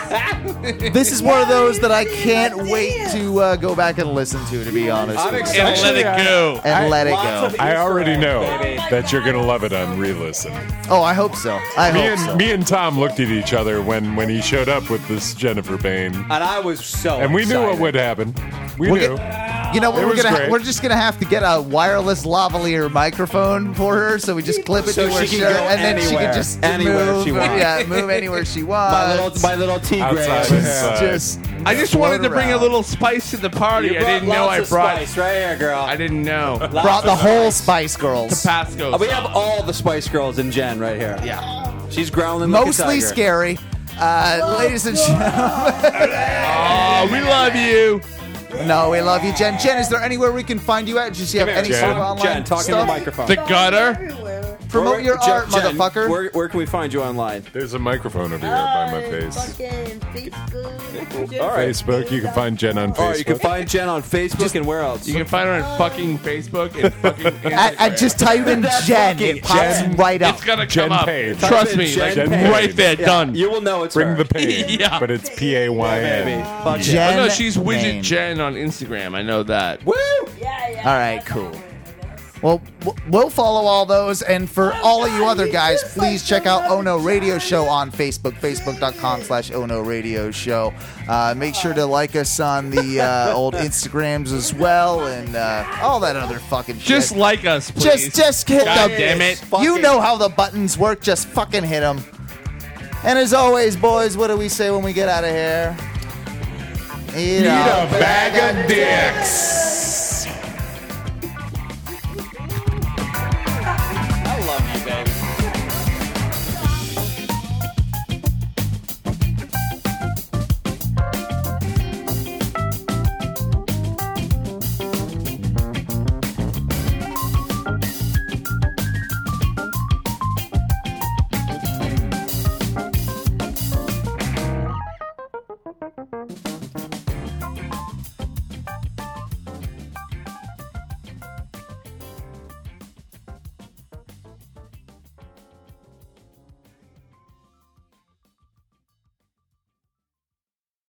to. Nice. This is one of those that I can't wait to uh, go back and listen to. To be honest, I'm with you. excited. And let it go. and let it Lots go. of I already Easter know eggs, baby. that you're gonna love it on re-listen. Oh, I hope so. I Me hope and so. me and Tom looked at each other when when he showed up with this Jennifer Bain, And I was so and we knew what excited. would happen. We We'll knew. get- You know what It we're was gonna? great. We're just gonna have to get a wireless lavalier microphone for her, so we just clip it So to her she can shirt, go and then she anywhere. can just Anywhere move. she wants. Yeah, move anywhere she wants. My little, my little tea Outside gray. and over here. inside. just. I just float wanted to bring a around. little spice to the party. You I didn't know lots I of brought. spice right here, girl. I didn't know. Lots Brought the of whole spice. Spice Girls. Tabasco. Oh, we have all the Spice Girls in Jen right here. Yeah. She's growling like a Mostly tiger. scary. Uh, ladies and gentlemen. Oh, we love you. No, we love you, Jen. Jen, is there anywhere we can find you at? Does you have Come here, any Jen. sort of online Jen, talk in the stuff? microphone. The gutter. Everywhere. Promote Where- your Jen- art, Jen, motherfucker. Where, where can we find you online? There's a microphone over here by my face. Fucking Facebook. All right. Facebook. You can find Jen on Facebook. All right, you can find Jen on Facebook and where else? You can find her on fucking Facebook and fucking I, I just type in Jen. It pops Jen. right up. It's gonna Jen come up. Page. Trust in me, Jen like Page. right there, Yeah, done. You will know it's Bring her. the pain. Yeah. But it's P A Y Baby. N. Fuck Jen. Oh no, she's Widget Main. Jen on Instagram. I know that. Woo! Yeah, yeah. All right, cool. Well, w- we'll follow all those. And for all of you other guys, please check out Ono Radio Show on Facebook, facebook.com slash Ono Radio Show. Uh, make sure to like us on the uh, old Instagrams as well and uh, all that other fucking shit. Just like us, please. Just, just hit God the. damn it. You know how the buttons work. Just fucking hit them. And as always, boys, what do we say when we get out of here? Eat, Eat a bag of dicks.